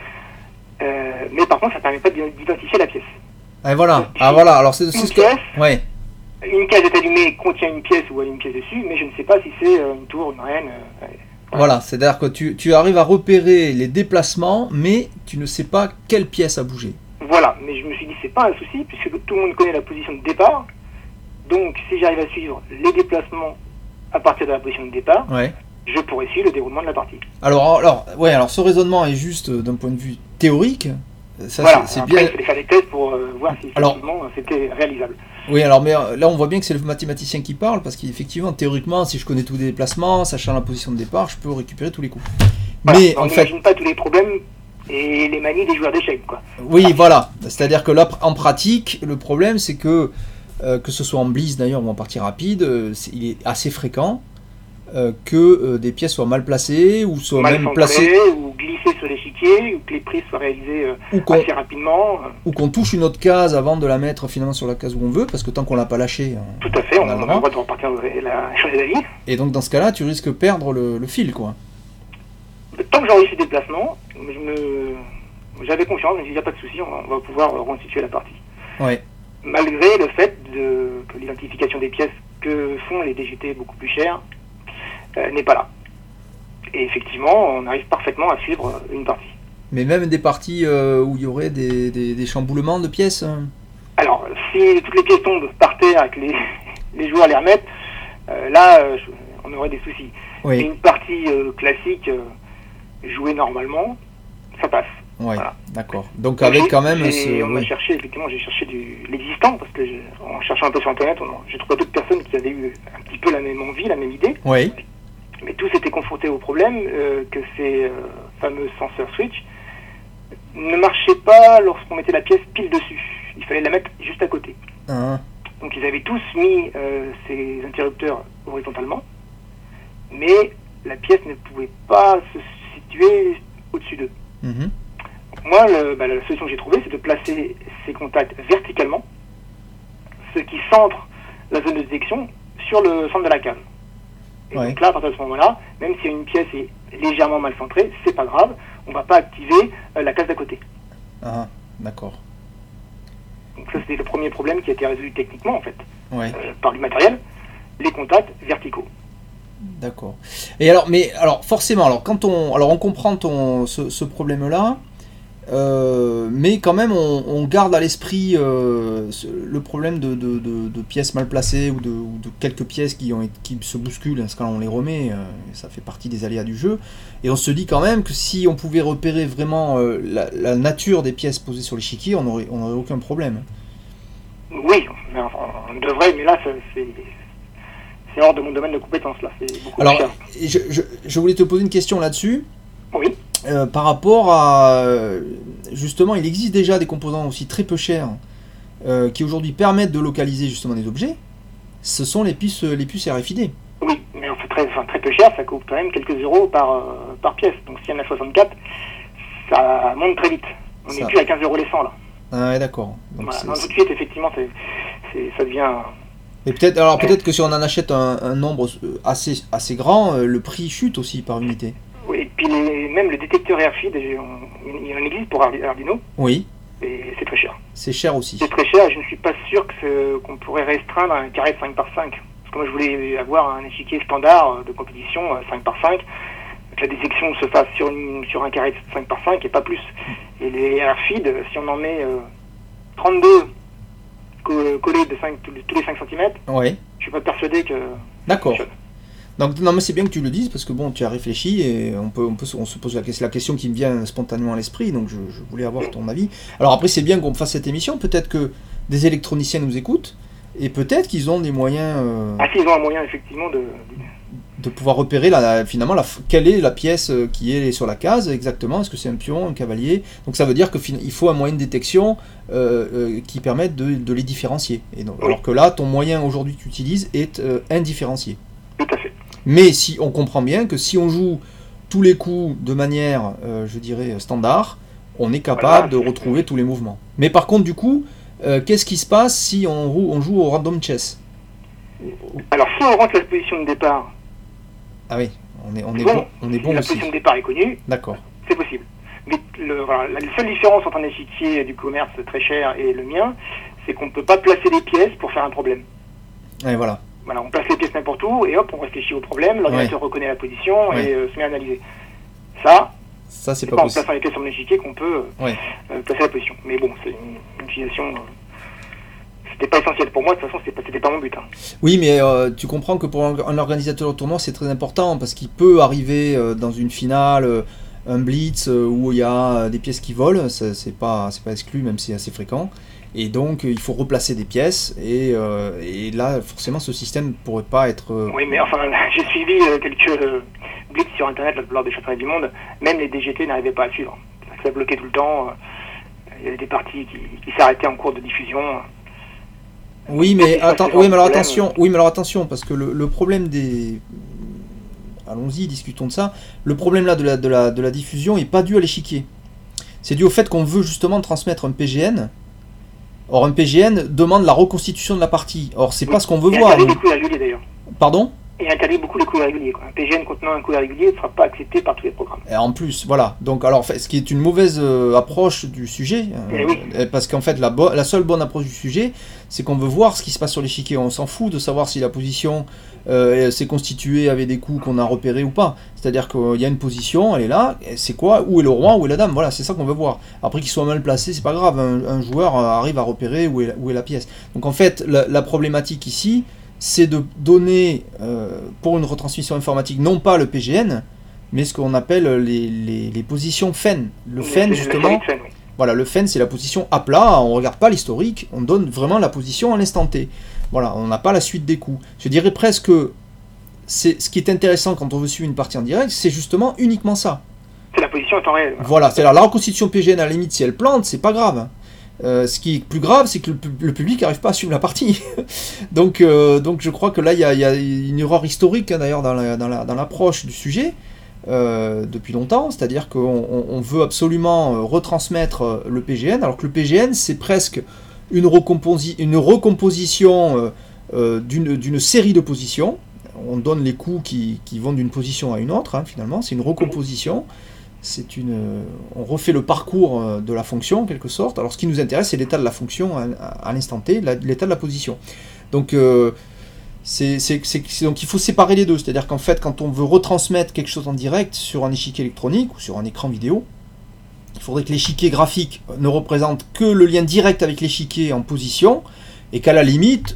Mais par contre ça permet pas d'identifier la pièce. Ah voilà. Alors c'est ce que. Ouais. Une case est allumée contient une pièce ou une pièce dessus, mais je ne sais pas si c'est une tour, une reine. Voilà, c'est-à-dire que tu arrives à repérer les déplacements, mais tu ne sais pas quelle pièce a bougé. Voilà, mais je me suis dit c'est pas un souci, puisque tout le monde connaît la position de départ. Donc si j'arrive à suivre les déplacements à partir de la position de départ, je pourrais suivre le déroulement de la partie. Alors ce raisonnement est juste d'un point de vue théorique. Ça, voilà, c'est après, bien. il fallait faire des tests pour voir si effectivement c'était réalisable. Oui, alors mais là on voit bien que c'est le mathématicien qui parle, parce qu'effectivement, théoriquement, si je connais tous les déplacements, sachant la position de départ, je peux récupérer tous les coups. Voilà, mais on n'imagine pas tous les problèmes et les manies des joueurs d'échecs, quoi. Oui, voilà. C'est-à-dire que là, en pratique, le problème, c'est que ce soit en blitz d'ailleurs ou en partie rapide, il est assez fréquent que des pièces soient mal placées ou soient mal même placées ou glissées sur l'échiquier, ou que les prises soient réalisées assez rapidement, ou qu'on touche une autre case avant de la mettre finalement sur la case où on veut, parce que tant qu'on l'a pas lâchée, tout à fait, on a le droit de repartir changer d'avis. Et donc dans ce cas-là, tu risques de perdre le fil, quoi. Tant que j'enregistre les déplacements, j'avais confiance, je me disais, il n'y a pas de souci, on va pouvoir reconstituer la partie. Ouais. Malgré le fait que l'identification des pièces que font les DGT beaucoup plus chers n'est pas là. Et effectivement, on arrive parfaitement à suivre une partie. Mais même des parties où il y aurait des chamboulements de pièces Alors, si toutes les pièces tombent par terre et que les joueurs les remettent, là, on aurait des soucis. Oui. Mais une partie classique, jouée normalement, ça passe. Oui, voilà. D'accord. Donc avec quand même j'ai cherché l'existant, parce que en cherchant un peu sur internet, j'ai trouvé d'autres personnes qui avaient eu un petit peu la même envie, la même idée. Oui. Mais tous étaient confrontés au problème que ces fameux senseurs switch ne marchaient pas lorsqu'on mettait la pièce pile dessus. Il fallait la mettre juste à côté. Donc ils avaient tous mis ces interrupteurs horizontalement, mais la pièce ne pouvait pas se situer au-dessus d'eux. Moi, la solution que j'ai trouvée, c'est de placer ces contacts verticalement, ce qui centre la zone de détection sur le centre de la case. Et donc là, à partir de ce moment-là, même si une pièce est légèrement mal centrée, c'est pas grave, on va pas activer la case d'à côté. Ah, d'accord. Donc ça, c'était le premier problème qui a été résolu techniquement, en fait, par du matériel, les contacts verticaux. D'accord. Et alors forcément, quand on comprend ce problème-là, mais quand même on garde à l'esprit le problème de pièces mal placées ou de quelques pièces qui se bousculent, parce que quand on les remet, ça fait partie des aléas du jeu, et on se dit quand même que si on pouvait repérer vraiment la nature des pièces posées sur l'échiquier, on n'aurait aucun problème. Oui, on devrait, mais là c'est hors de mon domaine de compétences, là. C'est beaucoup alors, cher. je voulais te poser une question là-dessus. Oui. Par rapport à... Justement, il existe déjà des composants aussi très peu chers qui aujourd'hui permettent de localiser justement des objets. Ce sont les puces RFID. Oui, mais on fait très peu cher, ça coûte quand même quelques euros par pièce. Donc s'il y en a 64, ça monte très vite. On n'est plus à 15 € les 100 là. Ah ouais, d'accord. Donc voilà. Tout de suite, effectivement, ça devient... Et peut-être que si on en achète un nombre assez grand, le prix chute aussi par unité. Oui, et puis même le détecteur RFID, il en existe pour Arduino. Oui. Et c'est très cher. C'est cher aussi. C'est très cher et je ne suis pas sûr qu'on pourrait restreindre un carré de 5 par 5. Parce que moi je voulais avoir un échiquier standard de compétition 5 par 5. que la dissection se fasse sur un carré de 5 par 5 et pas plus. Et les airfeed, si on en met 32 collés de tous les 5 cm, ouais. Je suis pas persuadé que... D'accord. Donc, non, mais c'est bien que tu le dises, parce que bon, tu as réfléchi, et on se pose la question qui me vient spontanément à l'esprit, donc je voulais avoir ton avis. Alors après, c'est bien qu'on fasse cette émission, peut-être que des électroniciens nous écoutent, et peut-être qu'ils ont des moyens... si, ils ont un moyen, effectivement, de pouvoir repérer finalement quelle est la pièce qui est sur la case exactement. Est-ce que c'est un pion, un cavalier? Donc ça veut dire qu'il faut un moyen de détection qui permette de les différencier. Et donc, alors que là, ton moyen aujourd'hui que tu utilises est indifférencié. Tout à fait. Mais si on comprend bien que si on joue tous les coups de manière, je dirais, standard, on est capable de retrouver tous les mouvements. Mais par contre, du coup, qu'est-ce qui se passe si on joue au random chess? Alors, si on rentre la position de départ... Ah oui, on est bon la aussi. position de départ est connue. D'accord. C'est possible. Mais la seule différence entre un échiquier du commerce très cher et le mien, c'est qu'on ne peut pas placer les pièces pour faire un problème. Et voilà. Voilà, on place les pièces n'importe où et hop, on réfléchit au problème, l'ordinateur reconnaît la position et se met à analyser. Ça c'est pas en possible. plaçant les pièces sur mon échiquier qu'on peut placer la position. Mais bon, c'est une utilisation... C'était pas essentiel pour moi, de toute façon, c'était pas mon but. Oui, mais tu comprends que pour un organisateur de tournoi, c'est très important, parce qu'il peut arriver dans une finale, un blitz, où il y a des pièces qui volent, c'est pas exclu, même si c'est assez fréquent, et donc il faut replacer des pièces, et là, forcément, ce système pourrait pas être... Oui, mais enfin, j'ai suivi quelques blitz sur Internet lors des championnats du monde, même les DGT n'arrivaient pas à suivre. Ça bloquait tout le temps, il y avait des parties qui s'arrêtaient en cours de diffusion... Oui, mais alors attention, parce que le problème des... Allons-y, discutons de ça. Le problème là de la diffusion n'est pas dû à l'échiquier. C'est dû au fait qu'on veut justement transmettre un PGN. Or, un PGN demande la reconstitution de la partie. Or, c'est pas ce qu'on veut voir. Il y a des coups irréguliers d'ailleurs. Pardon ? Et interdit beaucoup les coups irréguliers. Un PGN contenant un coup irrégulier ne sera pas accepté par tous les programmes. Et en plus, voilà. Donc, alors, ce qui est une mauvaise approche du sujet, parce qu'en fait, la seule bonne approche du sujet, c'est qu'on veut voir ce qui se passe sur l'échiquier. On s'en fout de savoir si la position s'est constituée avec des coups qu'on a repérés ou pas. C'est-à-dire qu'il y a une position, elle est là, c'est quoi? Où est le roi, où est la dame? Voilà, c'est ça qu'on veut voir. Après qu'il soit mal placé, c'est pas grave. Un joueur arrive à repérer où est la pièce. Donc, en fait, la problématique ici, c'est de donner, pour une retransmission informatique, non pas le PGN, mais ce qu'on appelle les positions FEN. Le FEN, justement, voilà, le FEN, c'est la position à plat, on ne regarde pas l'historique, on donne vraiment la position à l'instant T. Voilà, on n'a pas la suite des coups. Je dirais presque, c'est ce qui est intéressant quand on veut suivre une partie en direct, c'est justement uniquement ça. C'est la position en temps réel. Voilà, c'est-à-dire la reconstitution PGN, à la limite, si elle plante, c'est pas grave. Ce qui est plus grave, c'est que le public n'arrive pas à suivre la partie. donc je crois que là, il y a une erreur historique, hein, d'ailleurs, dans l'approche du sujet, depuis longtemps. C'est-à-dire qu'on veut absolument retransmettre le PGN, alors que le PGN, c'est presque une recomposition d'une série de positions. On donne les coups qui vont d'une position à une autre, hein, finalement. C'est une recomposition. On refait le parcours de la fonction en quelque sorte. Alors ce qui nous intéresse, c'est l'état de la fonction à l'instant T, l'état de la position. Donc, donc il faut séparer les deux. C'est-à-dire qu'en fait, quand on veut retransmettre quelque chose en direct sur un échiquier électronique ou sur un écran vidéo, il faudrait que l'échiquier graphique ne représente que le lien direct avec l'échiquier en position, et qu'à la limite,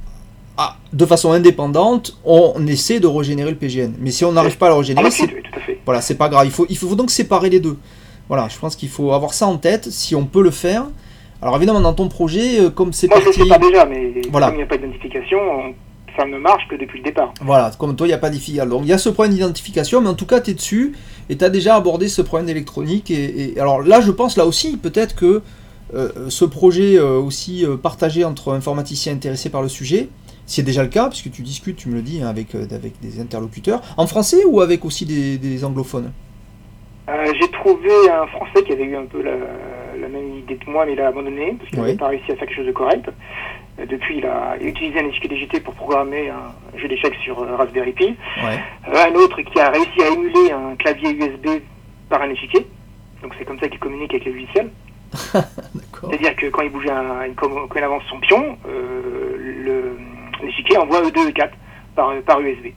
de façon indépendante, on essaie de régénérer le PGN. Mais si on n'arrive pas à le régénérer, voilà, c'est pas grave. Il faut donc séparer les deux. Voilà, je pense qu'il faut avoir ça en tête, si on peut le faire. Alors évidemment, dans ton projet, comme c'est parti... Moi, je ne sais pas déjà, mais voilà. Comme il n'y a pas d'identification, ça ne marche que depuis le départ. Voilà, comme toi, il n'y a pas d'identification. Donc il y a ce problème d'identification, mais en tout cas, tu es dessus, et tu as déjà abordé ce problème d'électronique. Et alors là, je pense, là aussi, peut-être que ce projet aussi partagé entre informaticiens intéressés par le sujet, c'est déjà le cas, puisque tu discutes, tu me le dis, hein, avec des interlocuteurs, en français ou avec aussi des anglophones? J'ai trouvé un Français qui avait eu un peu la même idée que moi, mais il a abandonné, parce qu'il n'avait pas réussi à faire quelque chose de correct. Depuis, il a utilisé un échiquier DGT pour programmer un jeu d'échecs sur Raspberry Pi. Un autre qui a réussi à émuler un clavier USB par un échiquier. Donc c'est comme ça qu'il communique avec les logiciels. C'est-à-dire que quand il bouge quand il avance son pion, l'échiquier envoie E2 E4 par USB.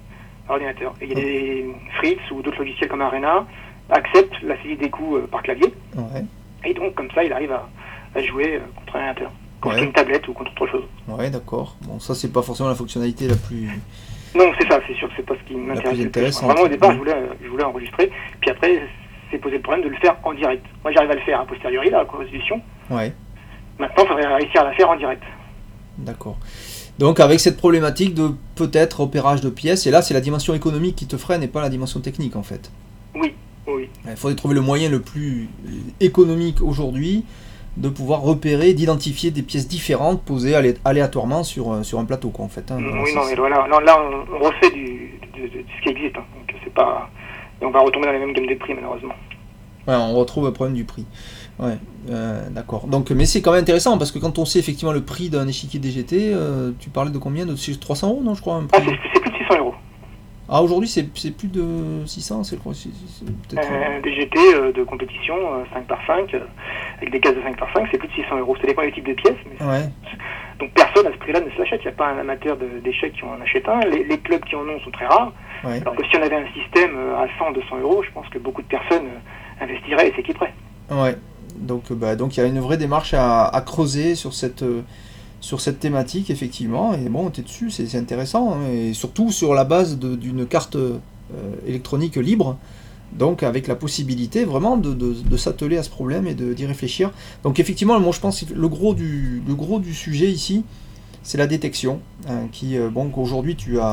ordinateur. Et il y a des Fritz ou d'autres logiciels comme Arena acceptent la saisie des coups par clavier. Ouais. Et donc, comme ça, il arrive à jouer contre un ordinateur, contre une tablette ou contre autre chose. Ouais, d'accord. Bon, ça, c'est pas forcément la fonctionnalité la plus... Non, c'est ça, c'est sûr que c'est pas ce qui m'intéresse le plus. Vraiment, au départ, je voulais enregistrer, puis après, c'est posé le problème de le faire en direct. Moi, j'arrive à le faire a posteriori, là, à résolution. Ouais. Maintenant, il faudrait réussir à la faire en direct. D'accord. Donc, avec cette problématique de peut-être opérage de pièces, et là, c'est la dimension économique qui te freine et pas la dimension technique, en fait. Oui. Il faudrait trouver le moyen le plus économique aujourd'hui de pouvoir repérer, d'identifier des pièces différentes posées aléatoirement sur un plateau, quoi, en fait. Hein. Oui, non, mais voilà, là, on refait de ce qui existe, hein. Donc c'est pas... Et on va retomber dans les mêmes gammes de prix, malheureusement. Ouais, on retrouve le problème du prix. Ouais, d'accord. Donc, mais c'est quand même intéressant, parce que quand on sait effectivement le prix d'un échiquier DGT, tu parlais de combien? De 300 €, non, je crois? C'est plus de 600 €. Ah, aujourd'hui, c'est plus de 600, c'est peut-être... DGT de compétition, 5x5, avec des cases de 5x5, c'est plus de 600 €. Ça dépend du type de pièce. Mais ouais. Donc personne à ce prix-là ne se l'achète. Il n'y a pas un amateur d'échecs qui en achète un. Les clubs qui en ont sont très rares. Ouais. Alors que si on avait un système à 100, 200 €, je pense que beaucoup de personnes investiraient et s'équiperaient. Ouais. Donc il y a une vraie démarche à creuser sur cette thématique, effectivement, et bon, tu es dessus, c'est intéressant, hein, et surtout sur la base d'une carte électronique libre, donc avec la possibilité vraiment de s'atteler à ce problème et d'y réfléchir. Donc effectivement, moi je pense que le gros du sujet ici, c'est la détection, hein, qu'aujourd'hui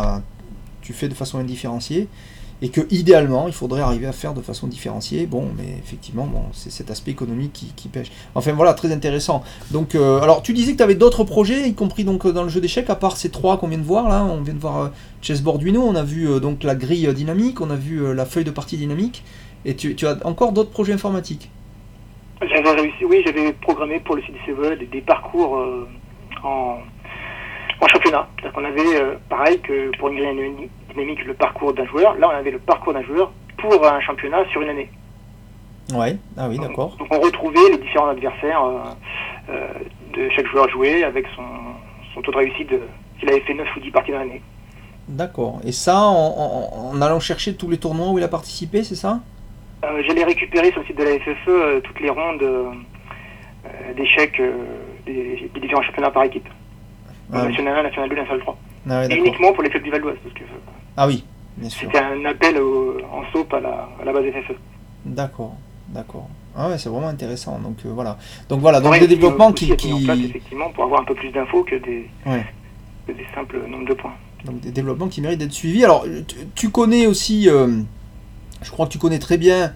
tu fais de façon indifférenciée, et que idéalement il faudrait arriver à faire de façon différenciée. Bon, mais effectivement, c'est cet aspect économique qui pêche. Enfin voilà, très intéressant. Donc alors tu disais que tu avais d'autres projets, y compris donc dans le jeu d'échecs, à part ces trois qu'on vient de voir là. On vient de voir Chessboard Uno, on a vu donc la grille dynamique, on a vu la feuille de partie dynamique, et tu as encore d'autres projets informatiques? J'avais programmé pour le CDCE des parcours en championnat. C'est-à-dire qu'on avait, pareil que pour une grille dynamique, le parcours d'un joueur. Là, on avait le parcours d'un joueur pour un championnat sur une année. Ouais, ah oui, d'accord. Donc on retrouvait les différents adversaires de chaque joueur joué avec son taux de réussite s'il avait fait 9 ou 10 parties dans l'année. D'accord. Et ça, en allant chercher tous les tournois où il a participé, c'est ça? J'allais récupérer sur le site de la FFE toutes les rondes d'échecs des différents championnats par équipe. National 1, National 2, National 3. Ah ouais, et uniquement pour les clubs du Val d'Oise. Parce que, ah oui, bien sûr. C'était un appel en SOP à la base FFE. D'accord. Ah ouais, c'est vraiment intéressant. Donc voilà. Donc des développements qui mis en place, effectivement, pour avoir un peu plus d'infos que des simples nombres de points. Donc des développements qui méritent d'être suivis. Alors tu connais aussi, je crois que tu connais très bien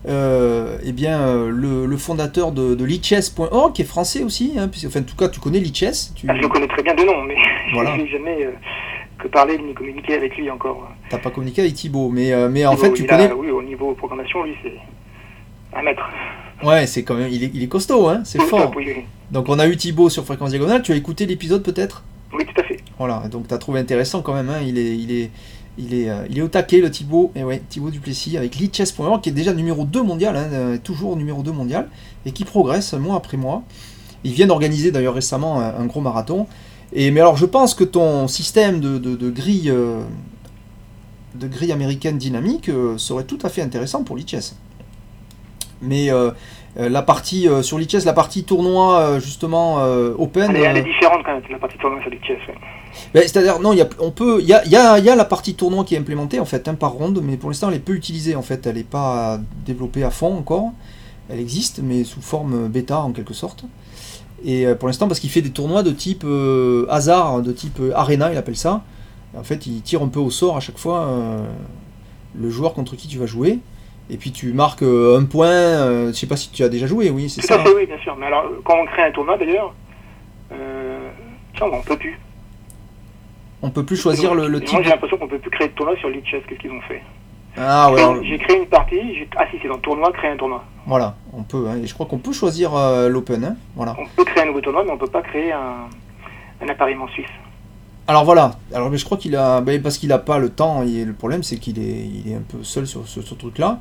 le fondateur de Lichess.org, qui est français aussi, hein, puisque, en tout cas tu connais Lichess. Je le connais très bien de nom, mais voilà. je n'ai jamais que parlé ni communiqué avec lui encore. T'as pas communiqué avec Thibaut, mais en fait tu connais... Oui, au niveau programmation, lui c'est un maître. Ouais, c'est quand même, il est costaud, hein, c'est fort. Oui. Donc on a eu Thibaut sur Fréquence Diagonale, tu as écouté l'épisode peut-être? Oui, tout à fait. Voilà, donc tu as trouvé intéressant quand même, hein, il est au taquet, le Thibaut, et ouais, Thibaut Duplessis avec Lichess.org, qui est déjà numéro 2 mondial, hein, toujours numéro 2 mondial, et qui progresse mois après mois. Il vient d'organiser d'ailleurs récemment un gros marathon. Mais alors je pense que ton système de grille américaine dynamique serait tout à fait intéressant pour Lichess. Mais la partie sur Lichess, la partie tournoi justement open... Elle est différente quand même, la partie tournoi sur Lichess, ouais. C'est-à-dire, non, il y a la partie tournoi qui est implémentée en fait, hein, par ronde, mais pour l'instant elle est peu utilisée en fait, elle n'est pas développée à fond encore. Elle existe, mais sous forme bêta en quelque sorte. Et pour l'instant, parce qu'il fait des tournois de type hasard, de type arena, il appelle ça. Et en fait, il tire un peu au sort à chaque fois le joueur contre qui tu vas jouer. Et puis tu marques un point. Je sais pas si tu as déjà joué, oui, c'est ça. Tout à fait, oui, bien sûr. Mais alors, quand on crée un tournoi d'ailleurs, on peut plus. On peut plus choisir le type. Moi, j'ai l'impression qu'on peut plus créer de tournoi sur Lichess. Qu'est-ce qu'ils ont fait? Ah ouais. J'ai créé une partie. Si c'est dans le tournoi, créer un tournoi. Voilà, on peut. Hein, et je crois qu'on peut choisir l'open. Hein, voilà. On peut créer un nouveau tournoi, mais on peut pas créer un appariement suisse. Alors voilà. Alors mais je crois qu'il a, parce qu'il a pas le temps. Et le problème, c'est qu'il est un peu seul sur ce truc-là.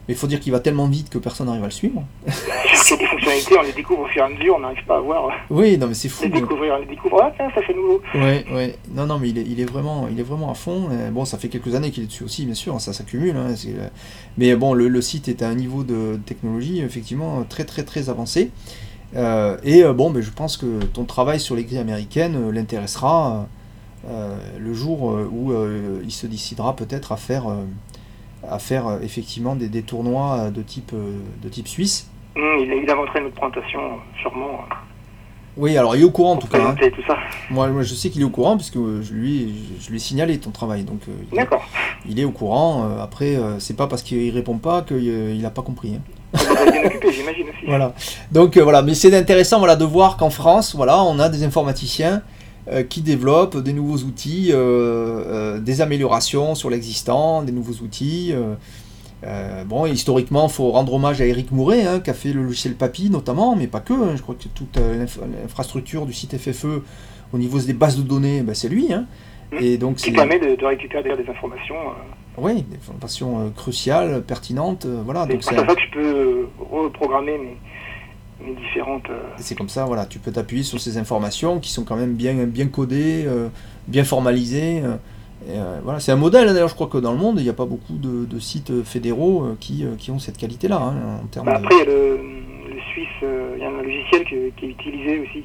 Mais il faut dire qu'il va tellement vite que personne n'arrive à le suivre. Il y a des fonctionnalités, on les découvre au fur et à mesure, on n'arrive pas à voir. Oui, non mais c'est fou. On les découvre, ah tiens, ça fait nouveau. Ouais. Non mais il est vraiment à fond. Bon, ça fait quelques années qu'il est dessus aussi, bien sûr, ça s'accumule. Hein, mais bon, le site est à un niveau de technologie effectivement très très très avancé. Bon, je pense que ton travail sur les grilles américaines l'intéressera le jour où il se décidera peut-être à faire effectivement des tournois de type suisse. Il inventerait notre présentation, sûrement. Oui, alors il est au courant en tout cas. Tout ça. Moi, je sais qu'il est au courant puisque je lui ai signalé ton travail. Donc, d'accord. Il est au courant. Après, c'est pas parce qu'il répond pas qu'il n'a pas compris. Hein. On va bien occupé, j'imagine aussi. Voilà. Donc voilà, mais c'est intéressant de voir qu'en France, on a des informaticiens qui développent des nouveaux outils, des améliorations sur l'existant, des nouveaux outils. Bon, historiquement, il faut rendre hommage à Éric Mouret, qui a fait le logiciel Papy notamment, mais pas que. Hein. Je crois que toute l'infrastructure du site FFE au niveau des bases de données, c'est lui. Hein. Et donc, qui permet de récupérer des informations. Oui, des informations cruciales, pertinentes. Voilà. Donc c'est pour ça que je peux reprogrammer mes différentes... C'est comme ça, voilà, tu peux t'appuyer sur ces informations qui sont quand même bien codées, bien formalisées. Voilà, c'est un modèle, d'ailleurs, je crois que dans le monde, il n'y a pas beaucoup de sites fédéraux qui ont cette qualité-là. Hein, en termes après, il y a le Suisse, il y a un logiciel qui est utilisé aussi,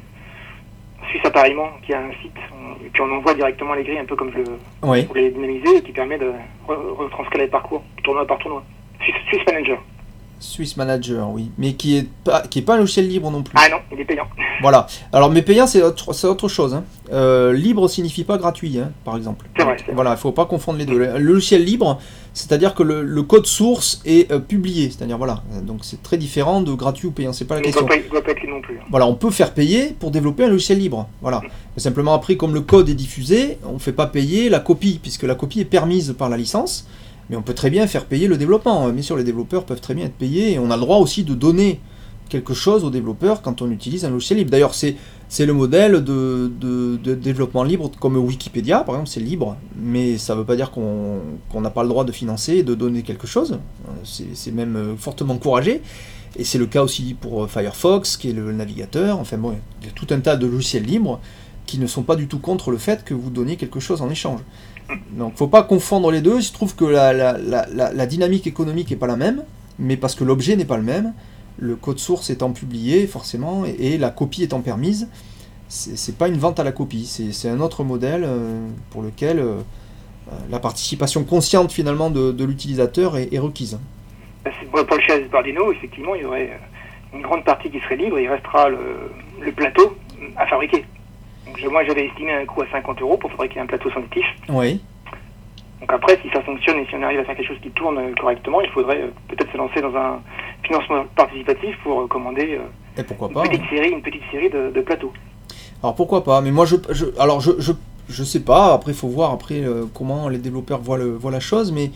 Suisse Appareillement, qui a un site, et puis on envoie directement les grilles, un peu comme pour les dynamiser, et qui permet de retranscrire les parcours, tournoi par tournoi. Swiss Manager. Swiss Manager, oui, mais qui est pas un logiciel libre non plus. Ah non, il est payant. Voilà. Alors, mais payant, c'est autre chose. Hein. Libre signifie pas gratuit, hein, par exemple. C'est vrai. Voilà, il faut pas confondre les deux. Le logiciel libre, c'est-à-dire que le code source est publié, c'est-à-dire voilà. Donc c'est très différent de gratuit ou payant. C'est pas la question. Il doit pas être non plus. Voilà, on peut faire payer pour développer un logiciel libre. Voilà. Mais simplement après, comme le code est diffusé, on fait pas payer la copie, puisque la copie est permise par la licence. Mais on peut très bien faire payer le développement. Bien sûr, les développeurs peuvent très bien être payés. Et on a le droit aussi de donner quelque chose aux développeurs quand on utilise un logiciel libre. D'ailleurs, c'est le modèle de développement libre comme Wikipédia, par exemple, c'est libre. Mais ça ne veut pas dire qu'on n'a pas le droit de financer et de donner quelque chose. C'est même fortement encouragé. Et c'est le cas aussi pour Firefox, qui est le navigateur. Enfin bon, il y a tout un tas de logiciels libres qui ne sont pas du tout contre le fait que vous donniez quelque chose en échange. Donc, faut pas confondre les deux. Il se trouve que la dynamique économique n'est pas la même, mais parce que l'objet n'est pas le même, le code source étant publié forcément et la copie étant permise, c'est pas une vente à la copie, c'est un autre modèle pour lequel la participation consciente finalement de l'utilisateur est requise. Pour le chez Bardino, effectivement, il y aurait une grande partie qui serait libre, et il restera le plateau à fabriquer. Donc, moi, j'avais estimé un coût à 50 € pour fabriquer un plateau sensitif. Oui. Donc après, si ça fonctionne et si on arrive à faire quelque chose qui tourne correctement, il faudrait peut-être se lancer dans un financement participatif pour commander une petite série de plateaux. Alors pourquoi pas, mais moi je sais pas, après il faut voir comment les développeurs voient la chose, mais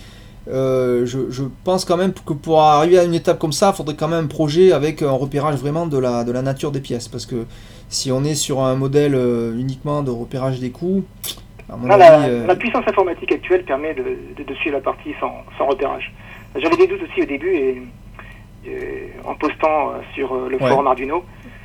je pense quand même que pour arriver à une étape comme ça, il faudrait quand même un projet avec un repérage vraiment de la nature des pièces, parce que si on est sur un modèle uniquement de repérage des coûts, à mon avis... La puissance informatique actuelle permet de suivre la partie sans repérage. J'avais des doutes aussi au début, et en postant sur le forum Arduino,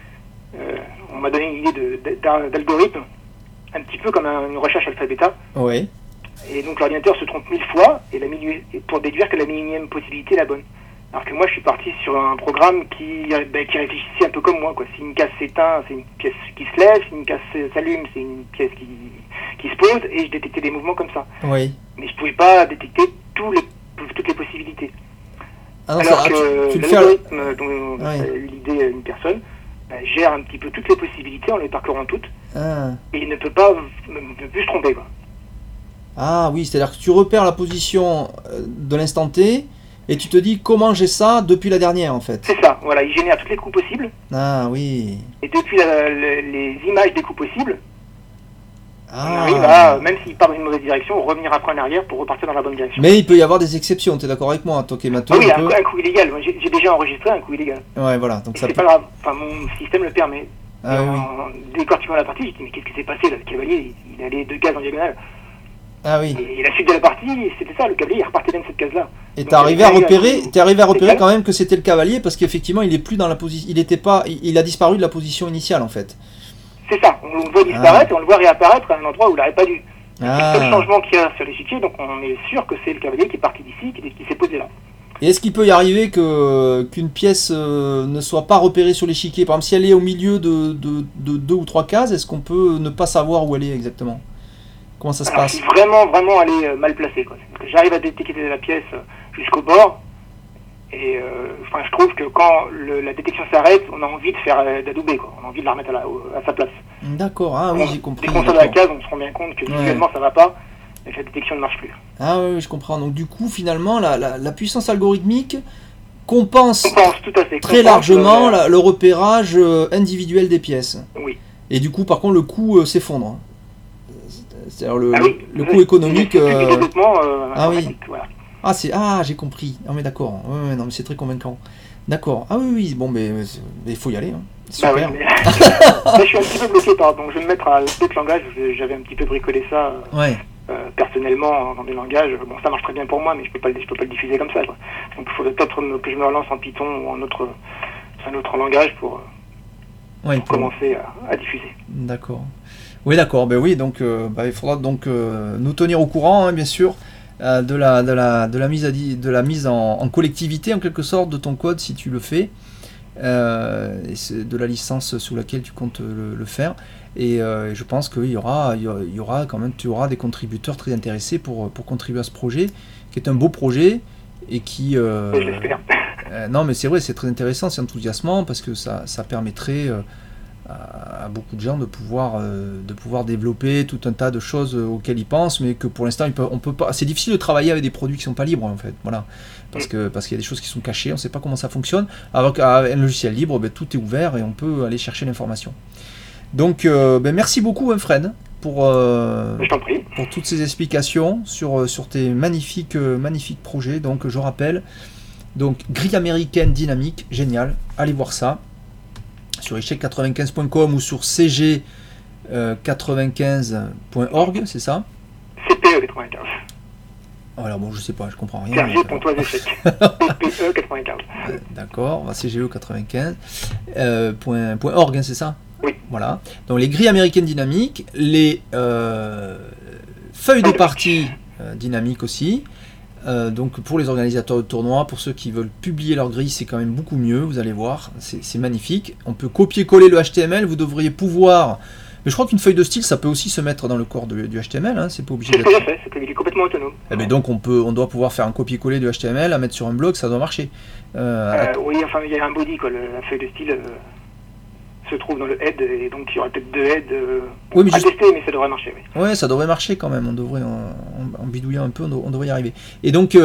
on m'a donné une idée d'algorithme, un petit peu comme une recherche alpha-bêta. Oui. Et donc l'ordinateur se trompe 1000 fois pour déduire que la millième possibilité est la bonne. Alors que moi, je suis parti sur un programme qui réfléchissait un peu comme moi, quoi. Si une case s'éteint, c'est une pièce qui se lève. Si une case s'allume, c'est une pièce qui se pose. Et je détectais des mouvements comme ça. Oui. Mais je pouvais pas détecter toutes les possibilités. Ah non, alors que l'algorithme dont a eu l'idée une personne gère un petit peu toutes les possibilités en les parcourant toutes. Ah. Et il ne peut plus se tromper, quoi. Ah oui, c'est-à-dire que tu repères la position de l'instant T, et tu te dis comment j'ai ça depuis la dernière en fait. C'est ça, voilà, il génère toutes les coups possibles. Ah oui. Et depuis les images des coups possibles, on arrive à, même s'il part dans une mauvaise direction, revenir après en arrière pour repartir dans la bonne direction. Mais il peut y avoir des exceptions, tu es d'accord avec moi, maintenant, oui, un coup illégal, j'ai déjà enregistré un coup illégal. Ouais, voilà. Donc ça c'est pas grave, enfin, mon système le permet. Ah, en décortiquant la partie, j'ai dit mais qu'est-ce qui s'est passé là, le cavalier, il allait 2 cases en diagonale. Ah oui. Et la suite de la partie, c'était ça, le cavalier il repartait bien de cette case-là. Et t'es arrivé à repérer quand même que c'était le cavalier, parce qu'effectivement il est plus dans la position, il a disparu de la position initiale en fait. C'est ça, on le voit disparaître et on le voit réapparaître à un endroit où il n'aurait pas dû. C'est le seul changement qu'il y a sur l'échiquier, donc on est sûr que c'est le cavalier qui est parti d'ici, qui s'est posé là. Et est-ce qu'il peut y arriver qu'une pièce ne soit pas repérée sur l'échiquier? Par exemple, si elle est au milieu de 2 ou 3 cases, est-ce qu'on peut ne pas savoir où elle est exactement? Comment ça se passe? Si vraiment elle est mal placée, quoi. Que j'arrive à détecter la pièce jusqu'au bord, et je trouve que quand la détection s'arrête, on a envie d'adouber, quoi. On a envie de la remettre à sa place. D'accord, oui, j'ai compris. Dès qu'on sort de la case, on se rend bien compte que visuellement ça va pas, et que la détection ne marche plus. Ah oui, je comprends. Donc du coup, finalement, la puissance algorithmique compense tout à fait. Très largement le repérage individuel des pièces. Oui. Et du coup, par contre, le coût s'effondre. C'est-à-dire le coût économique. Oui. Voilà. J'ai compris. Non mais d'accord. Non mais c'est très convaincant. D'accord. Ah oui. Bon, mais il faut y aller. Hein. Super. Là, je suis un petit peu bloqué donc je vais me mettre à d'autres langages. J'avais un petit peu bricolé ça. Personnellement dans des langages, ça marche très bien pour moi, mais je peux pas le diffuser comme ça, quoi. Donc il faudrait peut-être que je me relance en Python ou en un autre langage pour commencer à diffuser. D'accord. Oui, d'accord. Donc il faudra donc nous tenir au courant, bien sûr, de la mise en collectivité en quelque sorte de ton code si tu le fais, et c'est de la licence sous laquelle tu comptes le faire. Et je pense qu'il y aura quand même, tu auras des contributeurs très intéressés pour contribuer à ce projet, qui est un beau projet et qui. J'espère. Non, mais c'est vrai, c'est très intéressant, c'est enthousiasmant parce que ça permettrait à beaucoup de gens de pouvoir développer tout un tas de choses auxquelles ils pensent, mais que pour l'instant on peut pas. C'est difficile de travailler avec des produits qui sont pas libres en fait, voilà, parce qu'il y a des choses qui sont cachées, on ne sait pas comment ça fonctionne. Alors qu'avec un logiciel libre, tout est ouvert et on peut aller chercher l'information. Donc, merci beaucoup, Fred, pour toutes ces explications sur tes magnifiques projets. Donc, je rappelle, grille américaine dynamique, génial, allez voir ça sur échec95.com ou sur cg95.org, c'est ça? CPE95. Alors bon, je sais pas, je comprends rien. Sergé.toiséchec. CPE95. D'accord, cge95.org, c'est ça? Oui. Voilà. Donc les grilles américaines dynamiques, les feuilles de partie dynamiques aussi. Donc pour les organisateurs de tournois, pour ceux qui veulent publier leur grille, c'est quand même beaucoup mieux, vous allez voir, c'est magnifique. On peut copier-coller le HTML, vous devriez pouvoir... Mais je crois qu'une feuille de style, ça peut aussi se mettre dans le corps du HTML, hein, c'est pas obligé d'être... Il est complètement autonome. Donc on doit pouvoir faire un copier-coller du HTML, à mettre sur un blog, ça doit marcher. Oui, il y a un body, quoi, la feuille de style... se trouve dans le head, et donc il y aura peut-être 2 heads à tester, mais ça devrait marcher. Oui. Ouais, ça devrait marcher quand même, on devrait, en bidouillant un peu, on devrait y arriver. Et donc,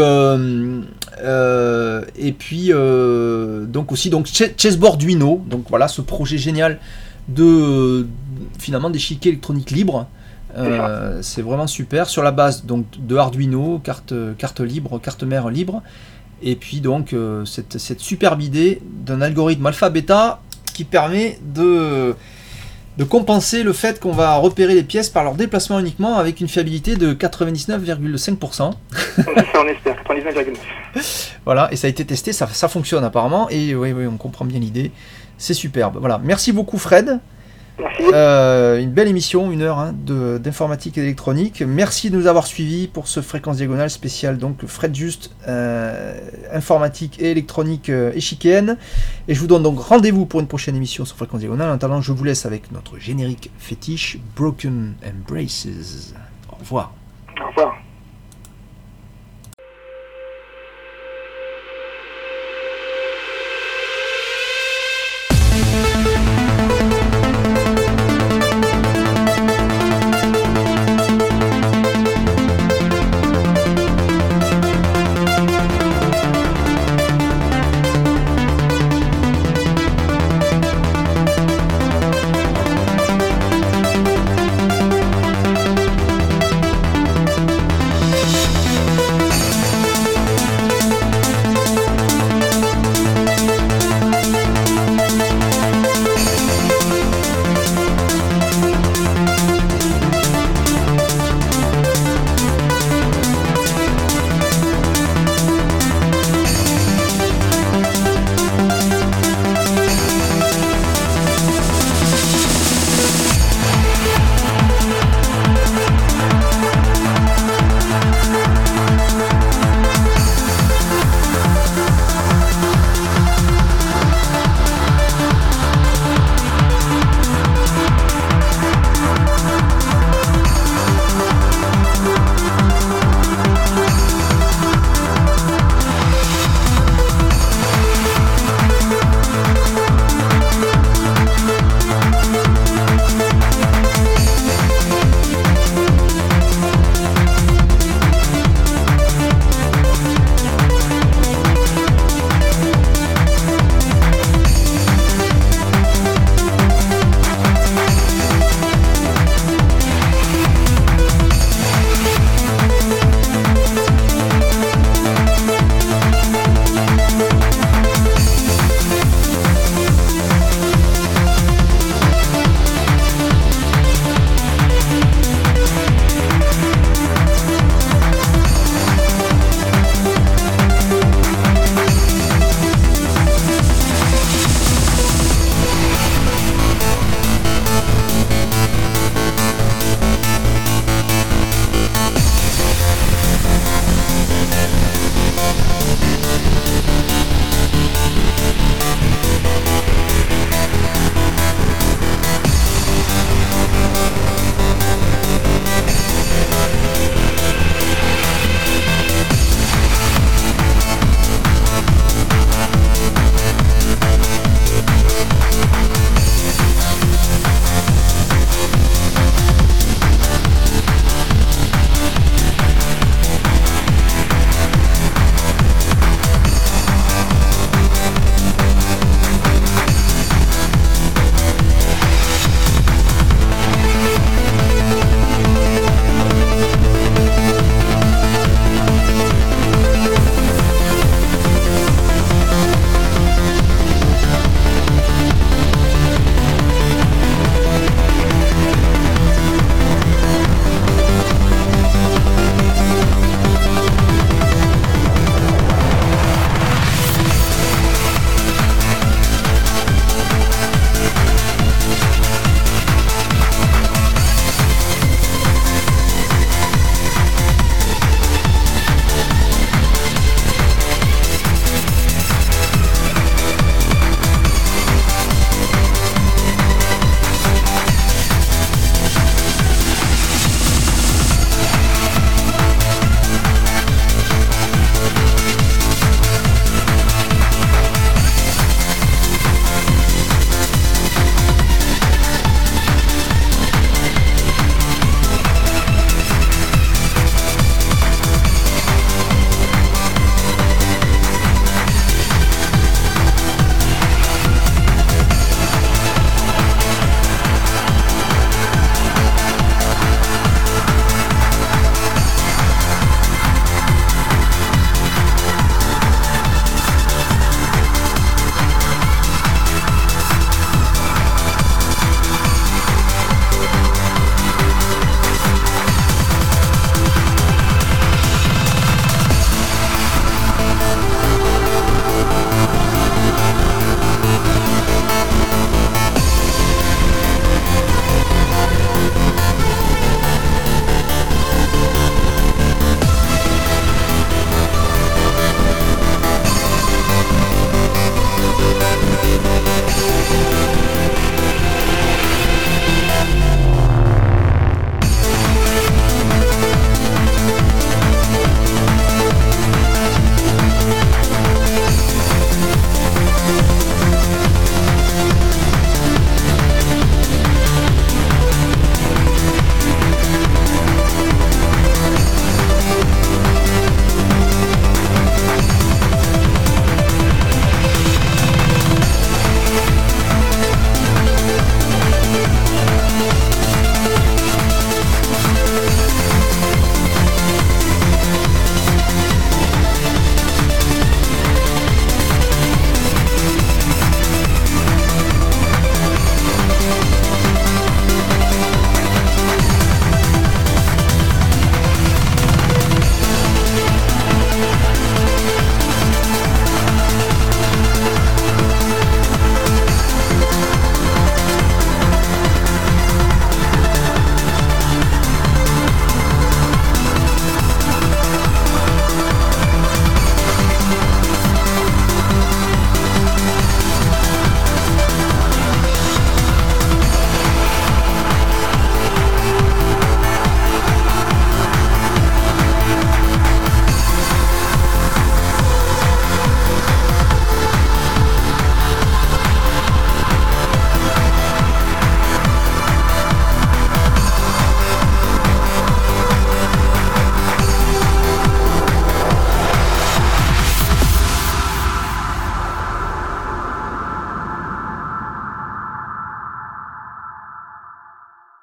donc aussi, Chessboarduino, donc voilà, ce projet génial finalement d'échiquier électronique libre, c'est vraiment super, sur la base donc, de Arduino, carte libre, carte mère libre, et puis donc cette superbe idée d'un algorithme alpha-bêta qui permet de compenser le fait qu'on va repérer les pièces par leur déplacement uniquement avec une fiabilité de 99,5%. Ça, on espère, 99,9%. Voilà, et ça a été testé, ça fonctionne apparemment, et oui, on comprend bien l'idée, c'est superbe. Voilà, merci beaucoup Fred. Merci. Une belle émission, 1 heure d'informatique et d'électronique. Merci de nous avoir suivis pour ce Fréquence Diagonale spécial, donc Fred Just, informatique et électronique échiquienne. Et je vous donne donc rendez-vous pour une prochaine émission sur Fréquence Diagonale. En attendant, je vous laisse avec notre générique fétiche, Broken Embraces. Au revoir. Au revoir.